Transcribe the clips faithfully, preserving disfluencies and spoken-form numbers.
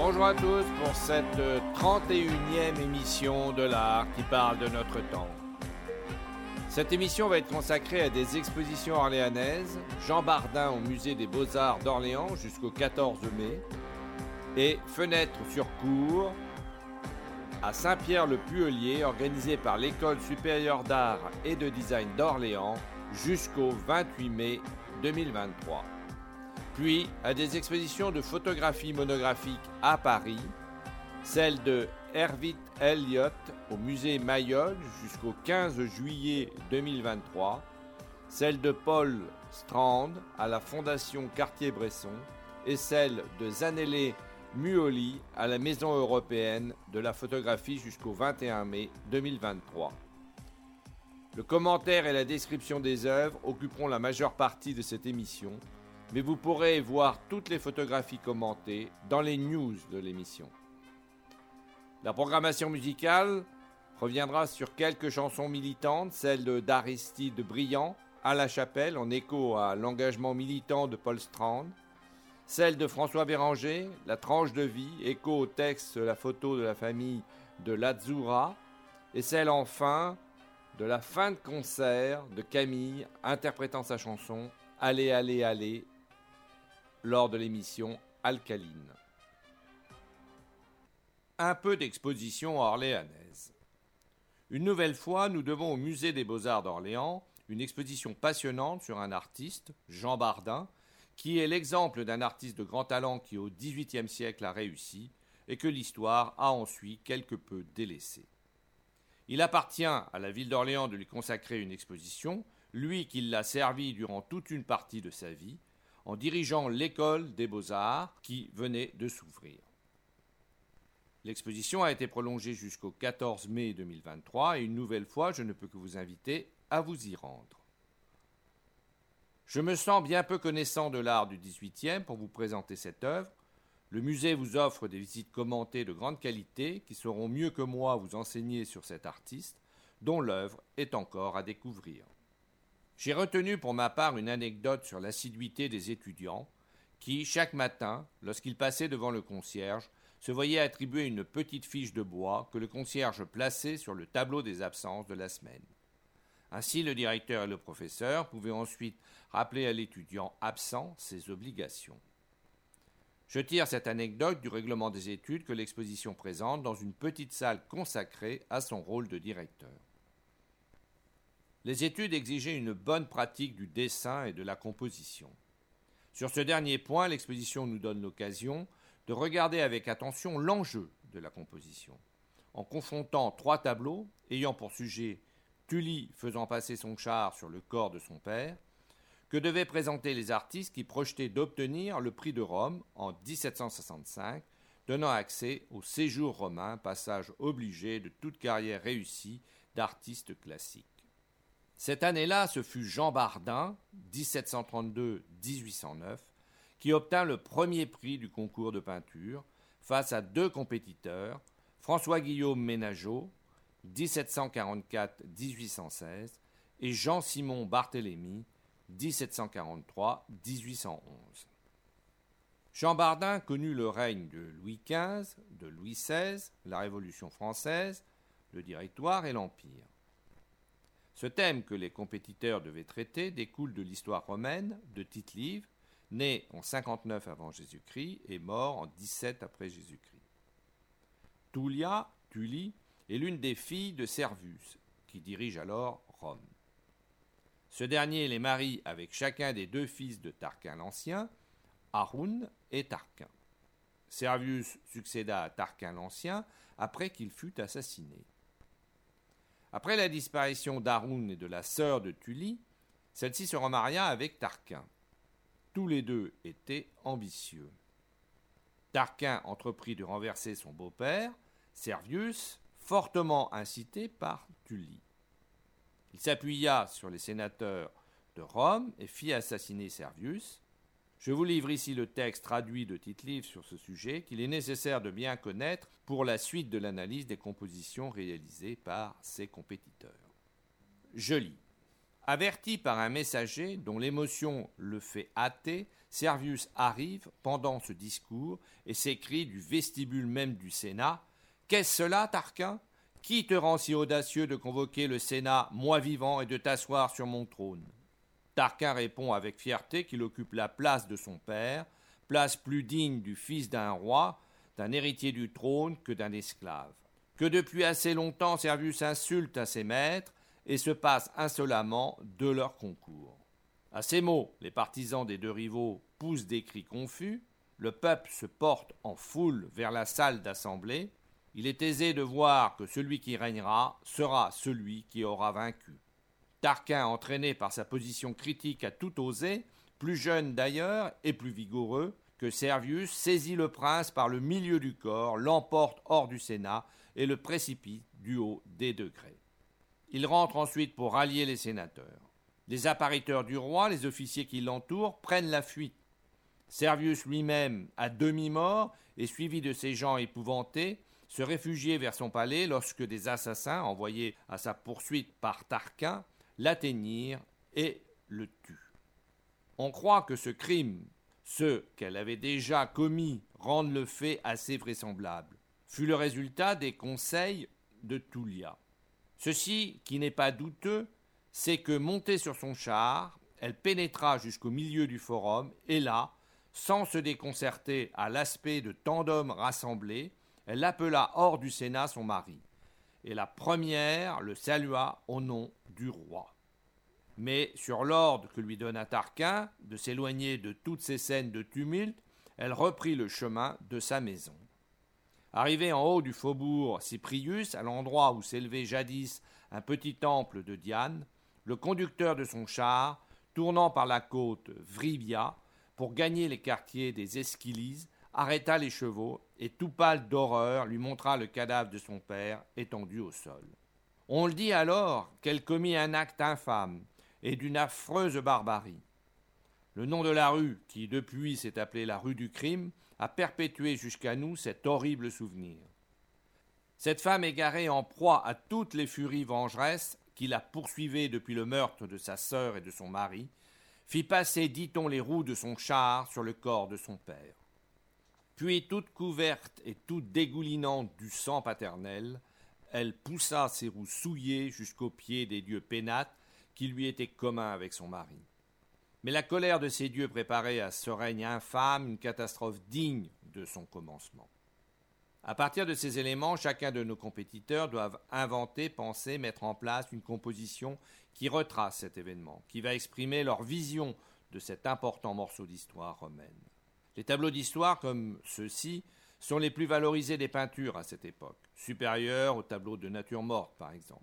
Bonjour à tous pour cette trente et unième émission de l'art qui parle de notre temps. Cette émission va être consacrée à des expositions orléanaises, Jean Bardin au musée des Beaux-Arts d'Orléans jusqu'au quatorze mai et Fenêtres sur cour à Saint-Pierre-le-Puelier organisé par l'École supérieure d'art et de design d'Orléans jusqu'au vingt-huit mai deux mille vingt-trois. Puis à des expositions de photographie monographique à Paris, celle de Hervit Elliott au musée Mayol jusqu'au quinze juillet deux mille vingt-trois, celle de Paul Strand à la Fondation Cartier-Bresson et celle de Zanele Muoli à la Maison européenne de la photographie jusqu'au vingt et un mai deux mille vingt-trois. Le commentaire et la description des œuvres occuperont la majeure partie de cette émission, mais vous pourrez voir toutes les photographies commentées dans les news de l'émission. La programmation musicale reviendra sur quelques chansons militantes, celle d'Aristide Briand, à la Chapelle, en écho à l'engagement militant de Paul Strand, celle de François Béranger, La tranche de vie, écho au texte La photo de la famille de Lazzoura, et celle enfin de la fin de concert de Camille, interprétant sa chanson Allez, allez, allez, lors de l'émission Alcaline. Un peu d'exposition orléanaise. Une nouvelle fois, nous devons au Musée des Beaux-Arts d'Orléans une exposition passionnante sur un artiste, Jean Bardin, qui est l'exemple d'un artiste de grand talent qui au dix-huitième siècle a réussi et que l'histoire a ensuite quelque peu délaissé. Il appartient à la ville d'Orléans de lui consacrer une exposition, lui qui l'a servi durant toute une partie de sa vie, en dirigeant l'école des Beaux-Arts qui venait de s'ouvrir. L'exposition a été prolongée jusqu'au quatorze mai deux mille vingt-trois et une nouvelle fois, je ne peux que vous inviter à vous y rendre. Je me sens bien peu connaissant de l'art du dix-huitième pour vous présenter cette œuvre. Le musée vous offre des visites commentées de grande qualité qui sauront mieux que moi vous enseigner sur cet artiste dont l'œuvre est encore à découvrir. J'ai retenu pour ma part une anecdote sur l'assiduité des étudiants qui, chaque matin, lorsqu'ils passaient devant le concierge, se voyaient attribuer une petite fiche de bois que le concierge plaçait sur le tableau des absences de la semaine. Ainsi, le directeur et le professeur pouvaient ensuite rappeler à l'étudiant absent ses obligations. Je tire cette anecdote du règlement des études que l'exposition présente dans une petite salle consacrée à son rôle de directeur. Les études exigeaient une bonne pratique du dessin et de la composition. Sur ce dernier point, l'exposition nous donne l'occasion de regarder avec attention l'enjeu de la composition, en confrontant trois tableaux ayant pour sujet Tully faisant passer son char sur le corps de son père, que devaient présenter les artistes qui projetaient d'obtenir le prix de Rome en dix-sept cent soixante-cinq, donnant accès au séjour romain, passage obligé de toute carrière réussie d'artiste classique. Cette année-là, ce fut Jean Bardin, dix-sept cent trente-deux à dix-huit cent neuf, qui obtint le premier prix du concours de peinture face à deux compétiteurs, François-Guillaume Ménageot, dix-sept cent quarante-quatre à dix-huit cent seize, et Jean-Simon Barthélemy, dix-sept cent quarante-trois à dix-huit cent onze. Jean Bardin connut le règne de Louis quinze, de Louis seize, la Révolution française, le Directoire et l'Empire. Ce thème que les compétiteurs devaient traiter découle de l'histoire romaine de Tite-Live, né en cinquante-neuf avant Jésus-Christ et mort en dix-sept après Jésus-Christ. Tullia, Tully, est l'une des filles de Servius, qui dirige alors Rome. Ce dernier les marie avec chacun des deux fils de Tarquin l'Ancien, Haroun et Tarquin. Servius succéda à Tarquin l'Ancien après qu'il fut assassiné. Après la disparition d'Haroun et de la sœur de Tully, celle-ci se remaria avec Tarquin. Tous les deux étaient ambitieux. Tarquin entreprit de renverser son beau-père, Servius, fortement incité par Tully. Il s'appuya sur les sénateurs de Rome et fit assassiner Servius. Je vous livre ici le texte traduit de Tite-Live sur ce sujet qu'il est nécessaire de bien connaître pour la suite de l'analyse des compositions réalisées par ses compétiteurs. Je lis. Averti par un messager dont l'émotion le fait hâter, Servius arrive pendant ce discours et s'écrie du vestibule même du Sénat « Qu'est-ce cela, Tarquin ? Qui te rend si audacieux de convoquer le Sénat, moi vivant, et de t'asseoir sur mon trône ?» Tarquin répond avec fierté qu'il occupe la place de son père, place plus digne du fils d'un roi, d'un héritier du trône que d'un esclave. Que depuis assez longtemps Servius insulte à ses maîtres et se passe insolemment de leur concours. À ces mots, les partisans des deux rivaux poussent des cris confus, le peuple se porte en foule vers la salle d'assemblée. Il est aisé de voir que celui qui régnera sera celui qui aura vaincu. Tarquin, entraîné par sa position critique à tout oser, plus jeune d'ailleurs et plus vigoureux que Servius, saisit le prince par le milieu du corps, l'emporte hors du Sénat et le précipite du haut des degrés. Il rentre ensuite pour rallier les sénateurs. Les appariteurs du roi, les officiers qui l'entourent, prennent la fuite. Servius lui-même, à demi-mort et suivi de ses gens épouvantés, se réfugiait vers son palais lorsque des assassins, envoyés à sa poursuite par Tarquin, l'atteignirent et le tuent. On croit que ce crime, ce qu'elle avait déjà commis, rende le fait assez vraisemblable, fut le résultat des conseils de Tullia. Ceci, qui n'est pas douteux, c'est que, montée sur son char, elle pénétra jusqu'au milieu du forum, et là, sans se déconcerter à l'aspect de tant d'hommes rassemblés, elle appela hors du Sénat son mari, et la première le salua au nom du roi. Mais sur l'ordre que lui donna Tarquin de s'éloigner de toutes ces scènes de tumulte, elle reprit le chemin de sa maison. Arrivée en haut du faubourg Cyprius, à l'endroit où s'élevait jadis un petit temple de Diane, le conducteur de son char, tournant par la côte Vrivia pour gagner les quartiers des Esquilises, arrêta les chevaux et, tout pâle d'horreur, lui montra le cadavre de son père étendu au sol. On le dit alors qu'elle commit un acte infâme et d'une affreuse barbarie. Le nom de la rue, qui depuis s'est appelée la rue du crime, a perpétué jusqu'à nous cet horrible souvenir. Cette femme égarée en proie à toutes les furies vengeresses qui la poursuivaient depuis le meurtre de sa sœur et de son mari, fit passer, dit-on, les roues de son char sur le corps de son père. Puis, toute couverte et toute dégoulinante du sang paternel, elle poussa ses roues souillées jusqu'aux pieds des dieux pénates qui lui étaient communs avec son mari. Mais la colère de ces dieux préparait à ce règne infâme une catastrophe digne de son commencement. À partir de ces éléments, chacun de nos compétiteurs doit inventer, penser, mettre en place une composition qui retrace cet événement, qui va exprimer leur vision de cet important morceau d'histoire romaine. Les tableaux d'histoire comme ceux-ci sont les plus valorisés des peintures à cette époque, supérieurs aux tableaux de nature morte par exemple.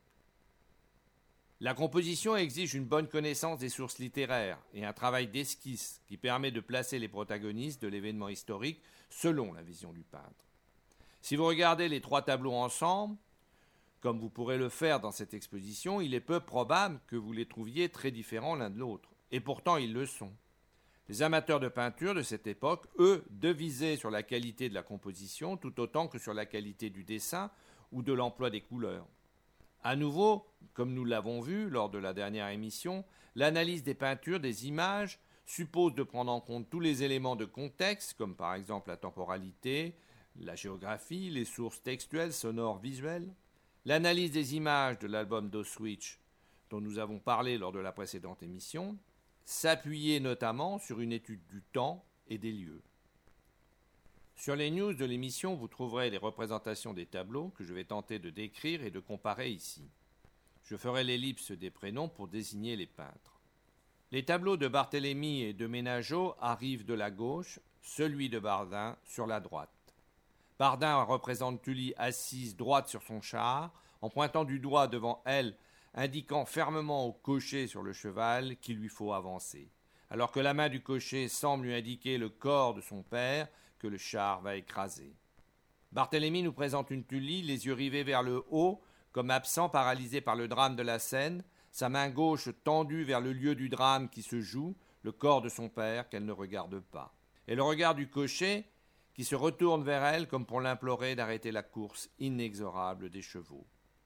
La composition exige une bonne connaissance des sources littéraires et un travail d'esquisse qui permet de placer les protagonistes de l'événement historique selon la vision du peintre. Si vous regardez les trois tableaux ensemble, comme vous pourrez le faire dans cette exposition, il est peu probable que vous les trouviez très différents l'un de l'autre, et pourtant ils le sont. Les amateurs de peinture de cette époque, eux, devisaient sur la qualité de la composition tout autant que sur la qualité du dessin ou de l'emploi des couleurs. À nouveau, comme nous l'avons vu lors de la dernière émission, l'analyse des peintures, des images, suppose de prendre en compte tous les éléments de contexte, comme par exemple la temporalité, la géographie, les sources textuelles, sonores, visuelles. L'analyse des images de l'album d'Auschwitz, dont nous avons parlé lors de la précédente émission, s'appuyait notamment sur une étude du temps et des lieux. Sur les news de l'émission, vous trouverez les représentations des tableaux que je vais tenter de décrire et de comparer ici. Je ferai l'ellipse des prénoms pour désigner les peintres. Les tableaux de Barthélemy et de Menageot arrivent de la gauche, celui de Bardin sur la droite. Bardin représente Tullie assise droite sur son char, en pointant du doigt devant elle, indiquant fermement au cocher sur le cheval qu'il lui faut avancer, alors que la main du cocher semble lui indiquer le corps de son père que le char va écraser. Barthélemy nous présente une Tullie, les yeux rivés vers le haut, comme absent, paralysé par le drame de la scène, sa main gauche tendue vers le lieu du drame qui se joue, le corps de son père qu'elle ne regarde pas. Et le regard du cocher qui se retourne vers elle comme pour l'implorer d'arrêter la course inexorable des chevaux.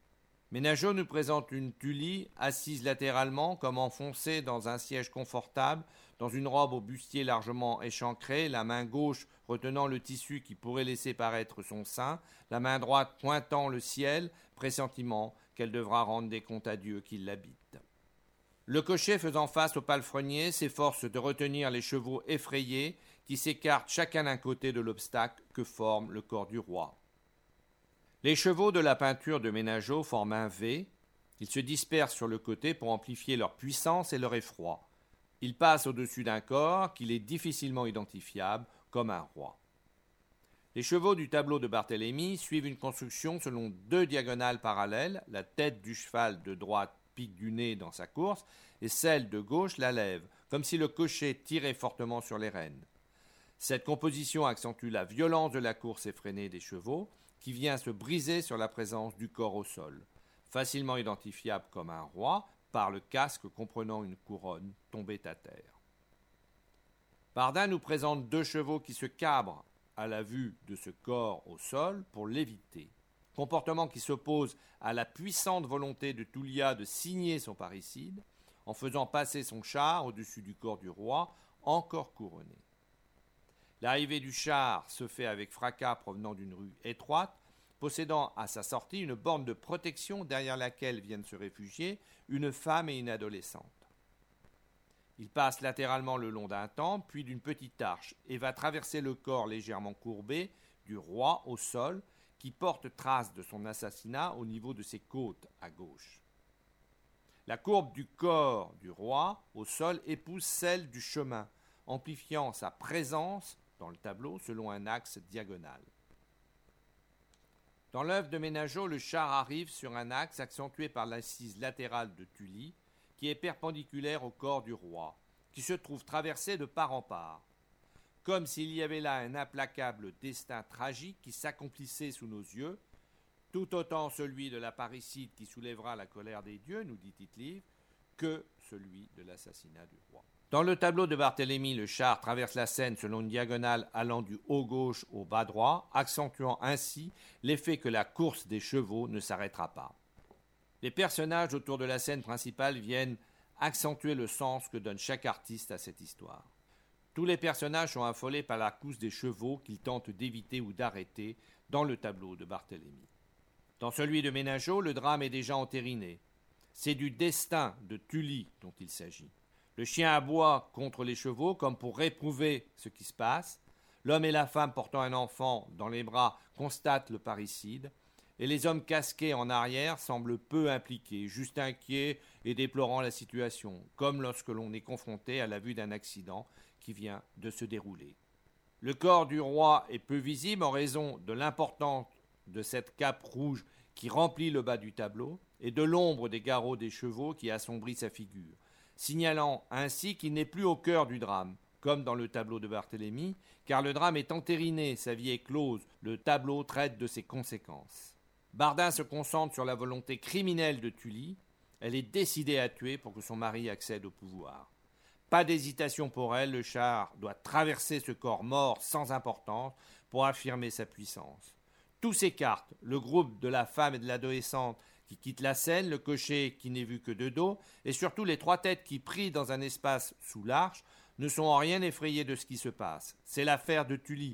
Ménageot nous présente une Tullie assise latéralement, comme enfoncée dans un siège confortable, dans une robe au bustier largement échancré, la main gauche retenant le tissu qui pourrait laisser paraître son sein, la main droite pointant le ciel, pressentiment qu'elle devra rendre des comptes à Dieu qui l'habite. Le cocher faisant face au palefrenier s'efforce de retenir les chevaux effrayés qui s'écartent chacun d'un côté de l'obstacle que forme le corps du roi. Les chevaux de la peinture de Ménageot forment un V. Ils se dispersent sur le côté pour amplifier leur puissance et leur effroi. Ils passent au-dessus d'un corps qu'il est difficilement identifiable comme un roi. Les chevaux du tableau de Barthélemy suivent une construction selon deux diagonales parallèles. La tête du cheval de droite pique du nez dans sa course et celle de gauche la lève, comme si le cocher tirait fortement sur les rênes. Cette composition accentue la violence de la course effrénée des chevaux, qui vient se briser sur la présence du corps au sol, facilement identifiable comme un roi par le casque comprenant une couronne tombée à terre. Bardin nous présente deux chevaux qui se cabrent à la vue de ce corps au sol pour l'éviter, comportement qui s'oppose à la puissante volonté de Tullia de signer son parricide en faisant passer son char au-dessus du corps du roi encore couronné. L'arrivée du char se fait avec fracas provenant d'une rue étroite, possédant à sa sortie une borne de protection derrière laquelle viennent se réfugier une femme et une adolescente. Il passe latéralement le long d'un temple, puis d'une petite arche, et va traverser le corps légèrement courbé du roi au sol, qui porte trace de son assassinat au niveau de ses côtes à gauche. La courbe du corps du roi au sol épouse celle du chemin, amplifiant sa présence dans le tableau selon un axe diagonal. Dans l'œuvre de Ménageot, le char arrive sur un axe accentué par l'assise latérale de Tullie, qui est perpendiculaire au corps du roi, qui se trouve traversé de part en part, comme s'il y avait là un implacable destin tragique qui s'accomplissait sous nos yeux, tout autant celui de la parricide qui soulèvera la colère des dieux, nous dit Tite-Live, que celui de l'assassinat du roi. Dans le tableau de Barthélemy, le char traverse la scène selon une diagonale allant du haut gauche au bas droit, accentuant ainsi l'effet que la course des chevaux ne s'arrêtera pas. Les personnages autour de la scène principale viennent accentuer le sens que donne chaque artiste à cette histoire. Tous les personnages sont affolés par la course des chevaux qu'ils tentent d'éviter ou d'arrêter dans le tableau de Barthélemy. Dans celui de Ménageot, le drame est déjà entériné. C'est du destin de Tullie dont il s'agit. Le chien aboie contre les chevaux comme pour réprouver ce qui se passe. L'homme et la femme portant un enfant dans les bras constatent le parricide. Et les hommes casqués en arrière semblent peu impliqués, juste inquiets et déplorant la situation, comme lorsque l'on est confronté à la vue d'un accident qui vient de se dérouler. Le corps du roi est peu visible en raison de l'importance de cette cape rouge qui remplit le bas du tableau et de l'ombre des garrots des chevaux qui assombrit sa figure, signalant ainsi qu'il n'est plus au cœur du drame, comme dans le tableau de Barthélemy, car le drame est entériné, sa vie est close, le tableau traite de ses conséquences. Bardin se concentre sur la volonté criminelle de Tullie, elle est décidée à tuer pour que son mari accède au pouvoir. Pas d'hésitation pour elle, le char doit traverser ce corps mort sans importance pour affirmer sa puissance. Tout s'écarte, le groupe de la femme et de l'adolescente qui quitte la scène, le cocher qui n'est vu que de dos, et surtout les trois têtes qui, pris dans un espace sous l'arche, ne sont en rien effrayés de ce qui se passe. C'est l'affaire de Tullie.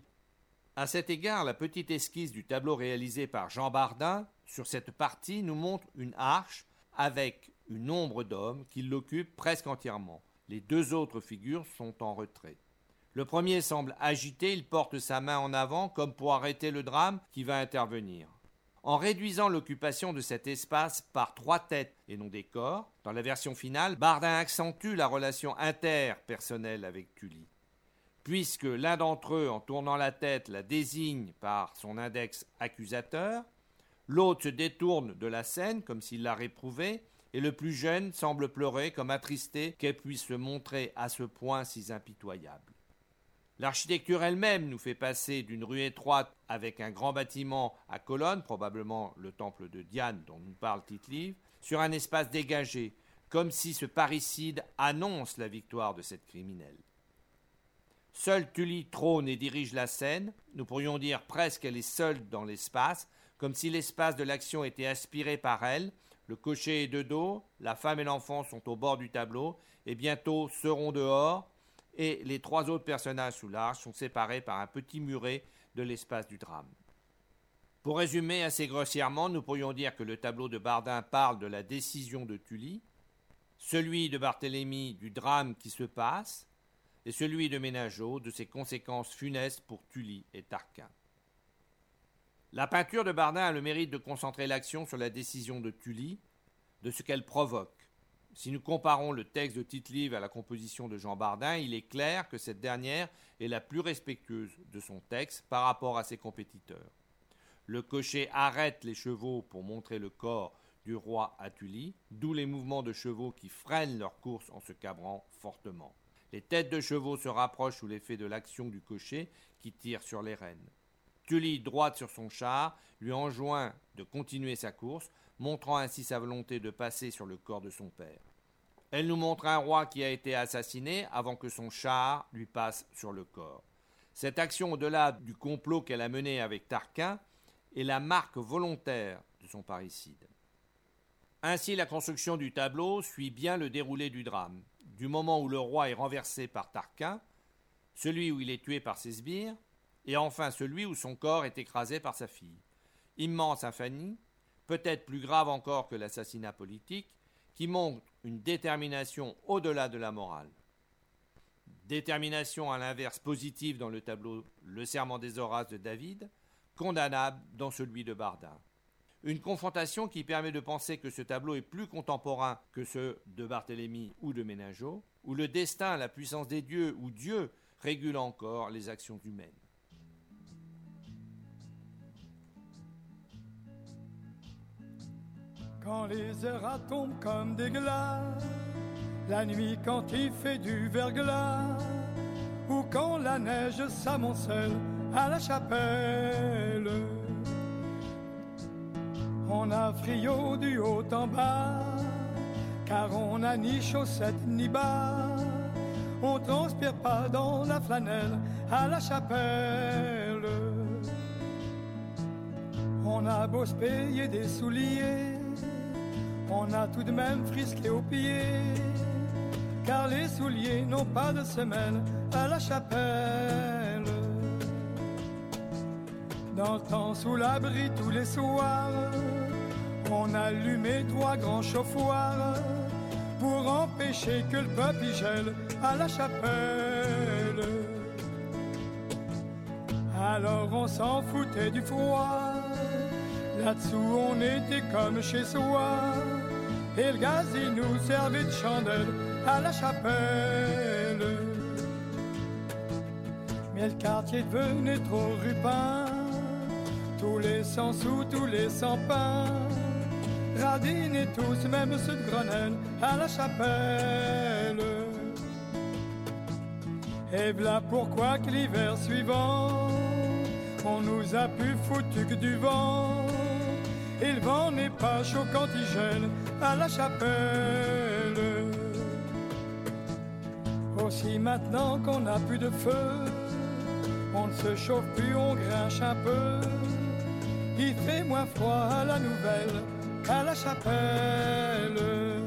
À cet égard, la petite esquisse du tableau réalisé par Jean Bardin sur cette partie nous montre une arche avec une ombre d'homme qui l'occupe presque entièrement. Les deux autres figures sont en retrait. Le premier semble agité, il porte sa main en avant comme pour arrêter le drame qui va intervenir. En réduisant l'occupation de cet espace par trois têtes et non des corps, dans la version finale, Bardin accentue la relation interpersonnelle avec Tullie. Puisque l'un d'entre eux, en tournant la tête, la désigne par son index accusateur, l'autre se détourne de la scène comme s'il la réprouvait, et le plus jeune semble pleurer comme attristé qu'elle puisse se montrer à ce point si impitoyable. L'architecture elle-même nous fait passer d'une rue étroite avec un grand bâtiment à colonnes, probablement le temple de Diane dont nous parle Tite-Live, sur un espace dégagé, comme si ce parricide annonce la victoire de cette criminelle. Seule Tullie trône et dirige la scène, nous pourrions dire presque qu'elle est seule dans l'espace, comme si l'espace de l'action était aspiré par elle. Le cocher est de dos, la femme et l'enfant sont au bord du tableau, et bientôt seront dehors, et les trois autres personnages sous l'arche sont séparés par un petit muret de l'espace du drame. Pour résumer assez grossièrement, nous pourrions dire que le tableau de Bardin parle de la décision de Tully, celui de Barthélemy du drame qui se passe, et celui de Ménageot de ses conséquences funestes pour Tully et Tarquin. La peinture de Bardin a le mérite de concentrer l'action sur la décision de Tully, de ce qu'elle provoque. Si nous comparons le texte de Tite-Live à la composition de Jean Bardin, il est clair que cette dernière est la plus respectueuse de son texte par rapport à ses compétiteurs. Le cocher arrête les chevaux pour montrer le corps du roi à Tully, d'où les mouvements de chevaux qui freinent leur course en se cabrant fortement. Les têtes de chevaux se rapprochent sous l'effet de l'action du cocher qui tire sur les rênes. Tully, droite sur son char, lui enjoint de continuer sa course, montrant ainsi sa volonté de passer sur le corps de son père. Elle nous montre un roi qui a été assassiné avant que son char lui passe sur le corps. Cette action, au-delà du complot qu'elle a mené avec Tarquin, est la marque volontaire de son parricide. Ainsi, la construction du tableau suit bien le déroulé du drame, du moment où le roi est renversé par Tarquin, celui où il est tué par ses sbires, et enfin celui où son corps est écrasé par sa fille. Immense infamie, peut-être plus grave encore que l'assassinat politique, qui montre une détermination au-delà de la morale. Détermination à l'inverse positive dans le tableau Le Serment des Horaces de David, condamnable dans celui de Bardin. Une confrontation qui permet de penser que ce tableau est plus contemporain que ceux de Barthélemy ou de Ménageot, où le destin, la puissance des dieux ou Dieu régule encore les actions humaines. Quand les heures tombent comme des glaces, la nuit quand il fait du verglas, ou quand la neige s'amoncelle à la chapelle, on a friot du haut en bas, car on n'a ni chaussettes ni bas, on transpire pas dans la flanelle à la chapelle. On a beau se payer des souliers, on a tout de même frisqué aux pieds, car les souliers n'ont pas de semelle à la chapelle. Dans le temps, sous l'abri tous les soirs, on allumait trois grands chauffoirs pour empêcher que le peuple y gèle à la chapelle. Alors on s'en foutait du froid, là-dessous on était comme chez soi, et le gaz il nous servait de chandelle à la chapelle. Mais le quartier devenait trop rupin, tous les cent sous, tous les cent pains, radinés tous, même ceux de Grenelle à la chapelle. Et voilà pourquoi que l'hiver suivant, on nous a plus foutu que du vent, et le vent n'est pas chaud quand il gèle à la chapelle. Aussi maintenant qu'on n'a plus de feu, on ne se chauffe plus, on grinche un peu, il fait moins froid à la Nouvelle qu'à la chapelle.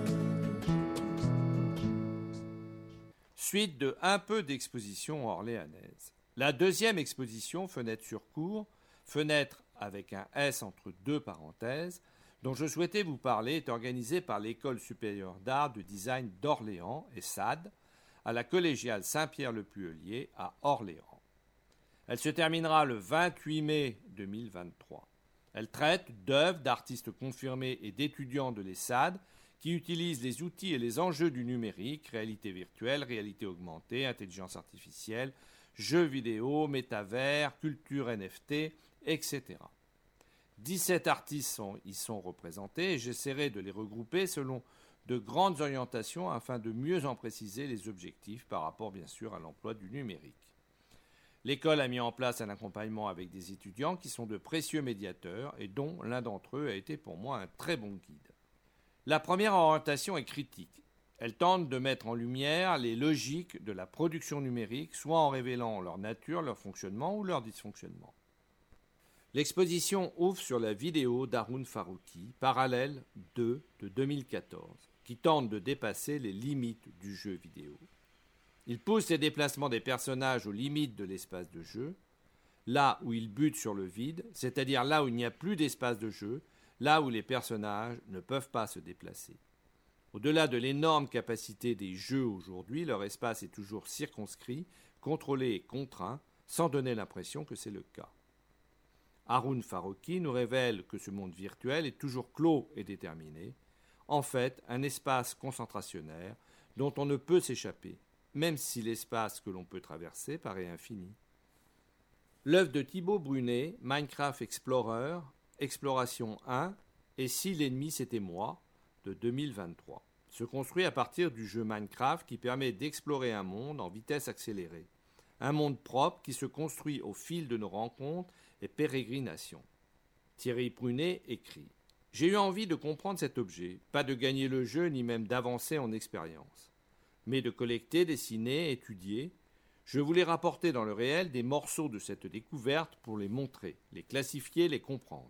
Suite de un peu d'exposition orléanaise. La deuxième exposition, Fenêtre sur cour, fenêtre avec un S entre deux parenthèses, dont je souhaitais vous parler, est organisée par l'École supérieure d'art de design d'Orléans, E S A D, à la collégiale Saint-Pierre-le-Puelier à Orléans. Elle se terminera le vingt-huit mai deux mille vingt-trois. Elle traite d'œuvres d'artistes confirmés et d'étudiants de l'E S A D qui utilisent les outils et les enjeux du numérique, réalité virtuelle, réalité augmentée, intelligence artificielle, jeux vidéo, métavers, culture N F T, et cetera. dix-sept artistes sont, y sont représentés et j'essaierai de les regrouper selon de grandes orientations afin de mieux en préciser les objectifs par rapport bien sûr à l'emploi du numérique. L'école a mis en place un accompagnement avec des étudiants qui sont de précieux médiateurs et dont l'un d'entre eux a été pour moi un très bon guide. La première orientation est critique. Elle tente de mettre en lumière les logiques de la production numérique, soit en révélant leur nature, leur fonctionnement ou leur dysfonctionnement. L'exposition ouvre sur la vidéo d'Haroun Farooqui, Parallèle deux de deux mille quatorze, qui tente de dépasser les limites du jeu vidéo. Il pousse les déplacements des personnages aux limites de l'espace de jeu, là où ils butent sur le vide, c'est-à-dire là où il n'y a plus d'espace de jeu, là où les personnages ne peuvent pas se déplacer. Au-delà de l'énorme capacité des jeux aujourd'hui, leur espace est toujours circonscrit, contrôlé et contraint, sans donner l'impression que c'est le cas. Haroun Farooqui nous révèle que ce monde virtuel est toujours clos et déterminé, en fait un espace concentrationnaire dont on ne peut s'échapper, même si l'espace que l'on peut traverser paraît infini. L'œuvre de Thibaut Brunet, Minecraft Explorer, Exploration un et Si l'ennemi c'était moi, de deux mille vingt-trois, se construit à partir du jeu Minecraft qui permet d'explorer un monde en vitesse accélérée. Un monde propre qui se construit au fil de nos rencontres et pérégrinations. Thierry Prunet écrit « J'ai eu envie de comprendre cet objet, pas de gagner le jeu ni même d'avancer en expérience, mais de collecter, dessiner, étudier. Je voulais rapporter dans le réel des morceaux de cette découverte pour les montrer, les classifier, les comprendre.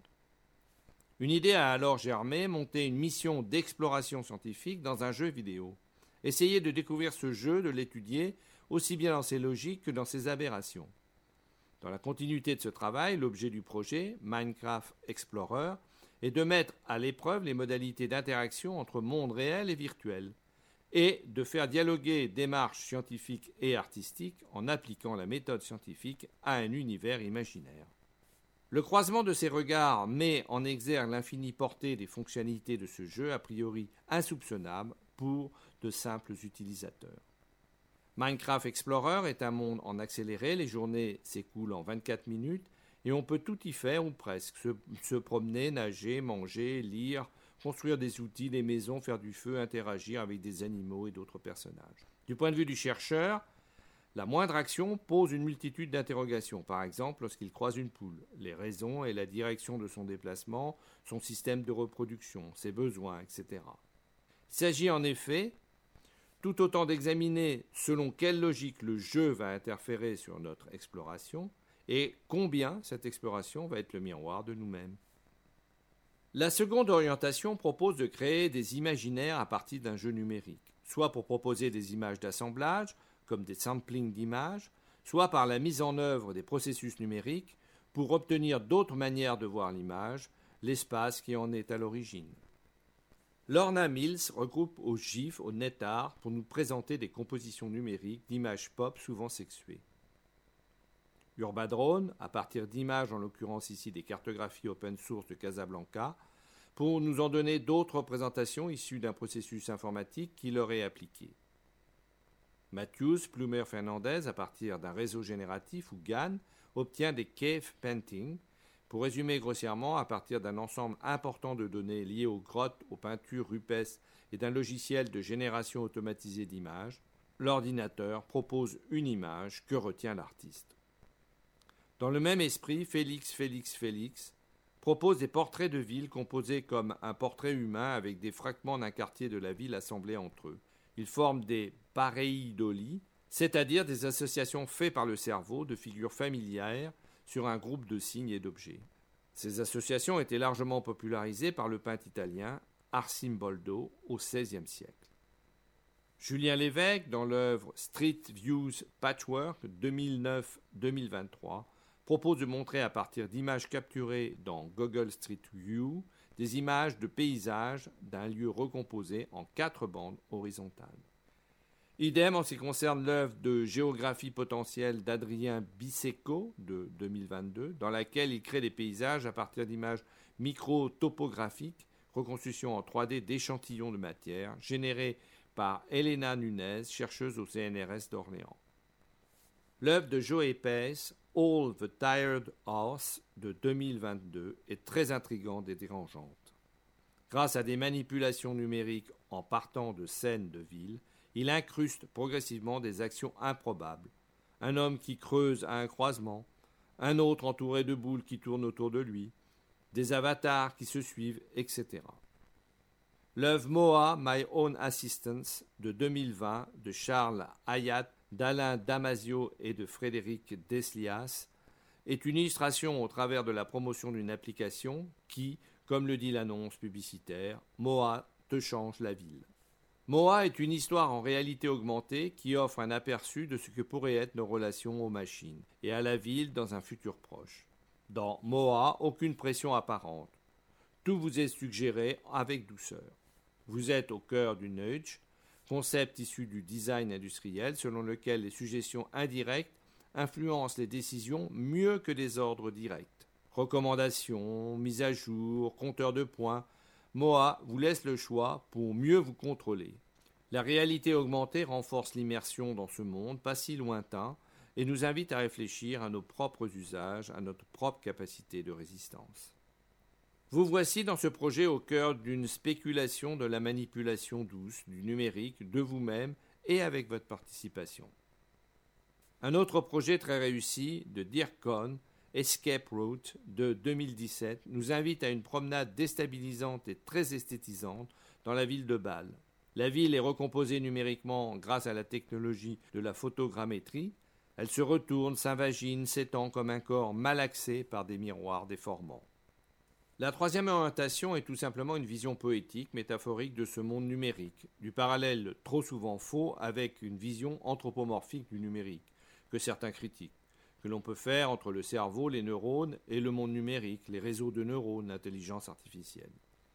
Une idée a alors germé, monter une mission d'exploration scientifique dans un jeu vidéo. Essayer de découvrir ce jeu, de l'étudier, aussi bien dans ses logiques que dans ses aberrations. Dans la continuité de ce travail, l'objet du projet, Minecraft Explorer, est de mettre à l'épreuve les modalités d'interaction entre monde réel et virtuel, et de faire dialoguer démarches scientifiques et artistiques en appliquant la méthode scientifique à un univers imaginaire. Le croisement de ces regards met en exergue l'infinie portée des fonctionnalités de ce jeu a priori insoupçonnables pour de simples utilisateurs. Minecraft Explorer est un monde en accéléré, les journées s'écoulent en vingt-quatre minutes et on peut tout y faire ou presque, se, se promener, nager, manger, lire, construire des outils, des maisons, faire du feu, interagir avec des animaux et d'autres personnages. Du point de vue du chercheur, la moindre action pose une multitude d'interrogations, par exemple lorsqu'il croise une poule, les raisons et la direction de son déplacement, son système de reproduction, ses besoins, et cetera. Il s'agit en effet tout autant d'examiner selon quelle logique le jeu va interférer sur notre exploration et combien cette exploration va être le miroir de nous-mêmes. La seconde orientation propose de créer des imaginaires à partir d'un jeu numérique, soit pour proposer des images d'assemblage, comme des samplings d'images, soit par la mise en œuvre des processus numériques pour obtenir d'autres manières de voir l'image, l'espace qui en est à l'origine. Lorna Mills regroupe au GIF, au NetArt, pour nous présenter des compositions numériques d'images pop souvent sexuées. Urbadrone, à partir d'images, en l'occurrence ici des cartographies open source de Casablanca, pour nous en donner d'autres représentations issues d'un processus informatique qui leur est appliqué. Matthews Plumer Fernandez, à partir d'un réseau génératif ou G A N, obtient des cave paintings, pour résumer grossièrement, à partir d'un ensemble important de données liées aux grottes, aux peintures rupestres et d'un logiciel de génération automatisée d'images, l'ordinateur propose une image que retient l'artiste. Dans le même esprit, Félix Félix Félix propose des portraits de villes composés comme un portrait humain avec des fragments d'un quartier de la ville assemblés entre eux. Ils forment des pareidolie, c'est-à-dire des associations faites par le cerveau de figures familières sur un groupe de signes et d'objets. Ces associations étaient largement popularisées par le peintre italien Arcimboldo au seizième siècle. Julien Lévesque, dans l'œuvre Street Views Patchwork deux mille neuf deux mille vingt-trois, propose de montrer à partir d'images capturées dans Google Street View des images de paysages d'un lieu recomposé en quatre bandes horizontales. Idem en ce qui concerne l'œuvre de géographie potentielle d'Adrien Bissecco de deux mille vingt-deux, dans laquelle il crée des paysages à partir d'images micro-topographiques, reconstitution en trois D d'échantillons de matière, générés par Elena Nunez, chercheuse au C N R S d'Orléans. L'œuvre de Joe Pace, All the Tired Horse de deux mille vingt-deux, est très intrigante et dérangeante. Grâce à des manipulations numériques en partant de scènes de ville, il incruste progressivement des actions improbables. Un homme qui creuse à un croisement, un autre entouré de boules qui tournent autour de lui, des avatars qui se suivent, et cetera. L'œuvre Moa, My Own Assistance de deux mille vingt de Charles Hayat, d'Alain Damasio et de Frédéric Deslias est une illustration au travers de la promotion d'une application qui, comme le dit l'annonce publicitaire, M O A te change la ville. M O A est une histoire en réalité augmentée qui offre un aperçu de ce que pourraient être nos relations aux machines et à la ville dans un futur proche. Dans M O A, aucune pression apparente. Tout vous est suggéré avec douceur. Vous êtes au cœur du nudge, concept issu du design industriel selon lequel les suggestions indirectes influencent les décisions mieux que les ordres directs. Recommandations, mises à jour, compteurs de points, M O A vous laisse le choix pour mieux vous contrôler. La réalité augmentée renforce l'immersion dans ce monde pas si lointain et nous invite à réfléchir à nos propres usages, à notre propre capacité de résistance. Vous voici dans ce projet au cœur d'une spéculation de la manipulation douce, du numérique, de vous-même et avec votre participation. Un autre projet très réussi de Dirk Cohn, Escape Route de deux mille dix-sept, nous invite à une promenade déstabilisante et très esthétisante dans la ville de Bâle. La ville est recomposée numériquement grâce à la technologie de la photogrammétrie. Elle se retourne, s'invagine, s'étend comme un corps malaxé par des miroirs déformants. La troisième orientation est tout simplement une vision poétique, métaphorique de ce monde numérique, du parallèle trop souvent faux avec une vision anthropomorphique du numérique, que certains critiquent, que l'on peut faire entre le cerveau, les neurones et le monde numérique, les réseaux de neurones, l'intelligence artificielle.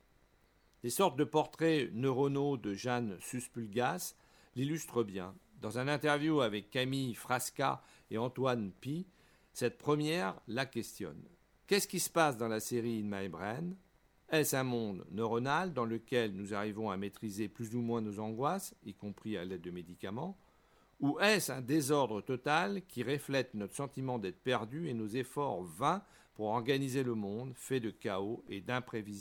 Des sortes de portraits neuronaux de Jeanne Suspulgas l'illustrent bien. Dans un interview avec Camille Frasca et Antoine Pi, cette première la questionne. Qu'est-ce qui se passe dans la série In My Brain ? Est-ce un monde neuronal dans lequel nous arrivons à maîtriser plus ou moins nos angoisses, y compris à l'aide de médicaments ? Ou est-ce un désordre total qui reflète notre sentiment d'être perdu et nos efforts vains pour organiser le monde fait de chaos et d'imprévisibilité ?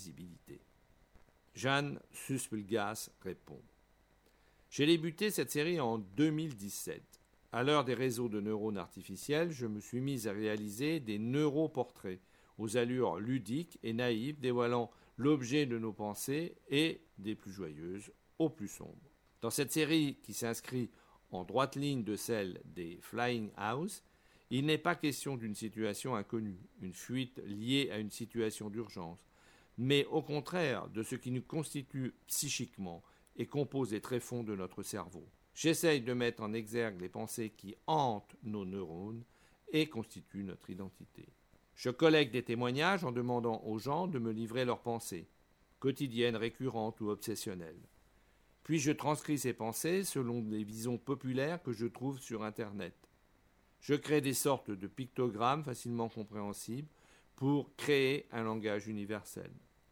Jeanne Suspulgas répond. J'ai débuté cette série en deux mille dix-sept. À l'heure des réseaux de neurones artificiels, je me suis mise à réaliser des neuroportraits aux allures ludiques et naïves, dévoilant l'objet de nos pensées et des plus joyeuses aux plus sombres. Dans cette série qui s'inscrit en droite ligne de celle des Flying House, il n'est pas question d'une situation inconnue, une fuite liée à une situation d'urgence, mais au contraire de ce qui nous constitue psychiquement et compose les tréfonds de notre cerveau. J'essaye de mettre en exergue les pensées qui hantent nos neurones et constituent notre identité. Je collecte des témoignages en demandant aux gens de me livrer leurs pensées, quotidiennes, récurrentes ou obsessionnelles. Puis je transcris ces pensées selon les visions populaires que je trouve sur Internet. Je crée des sortes de pictogrammes facilement compréhensibles pour créer un langage universel.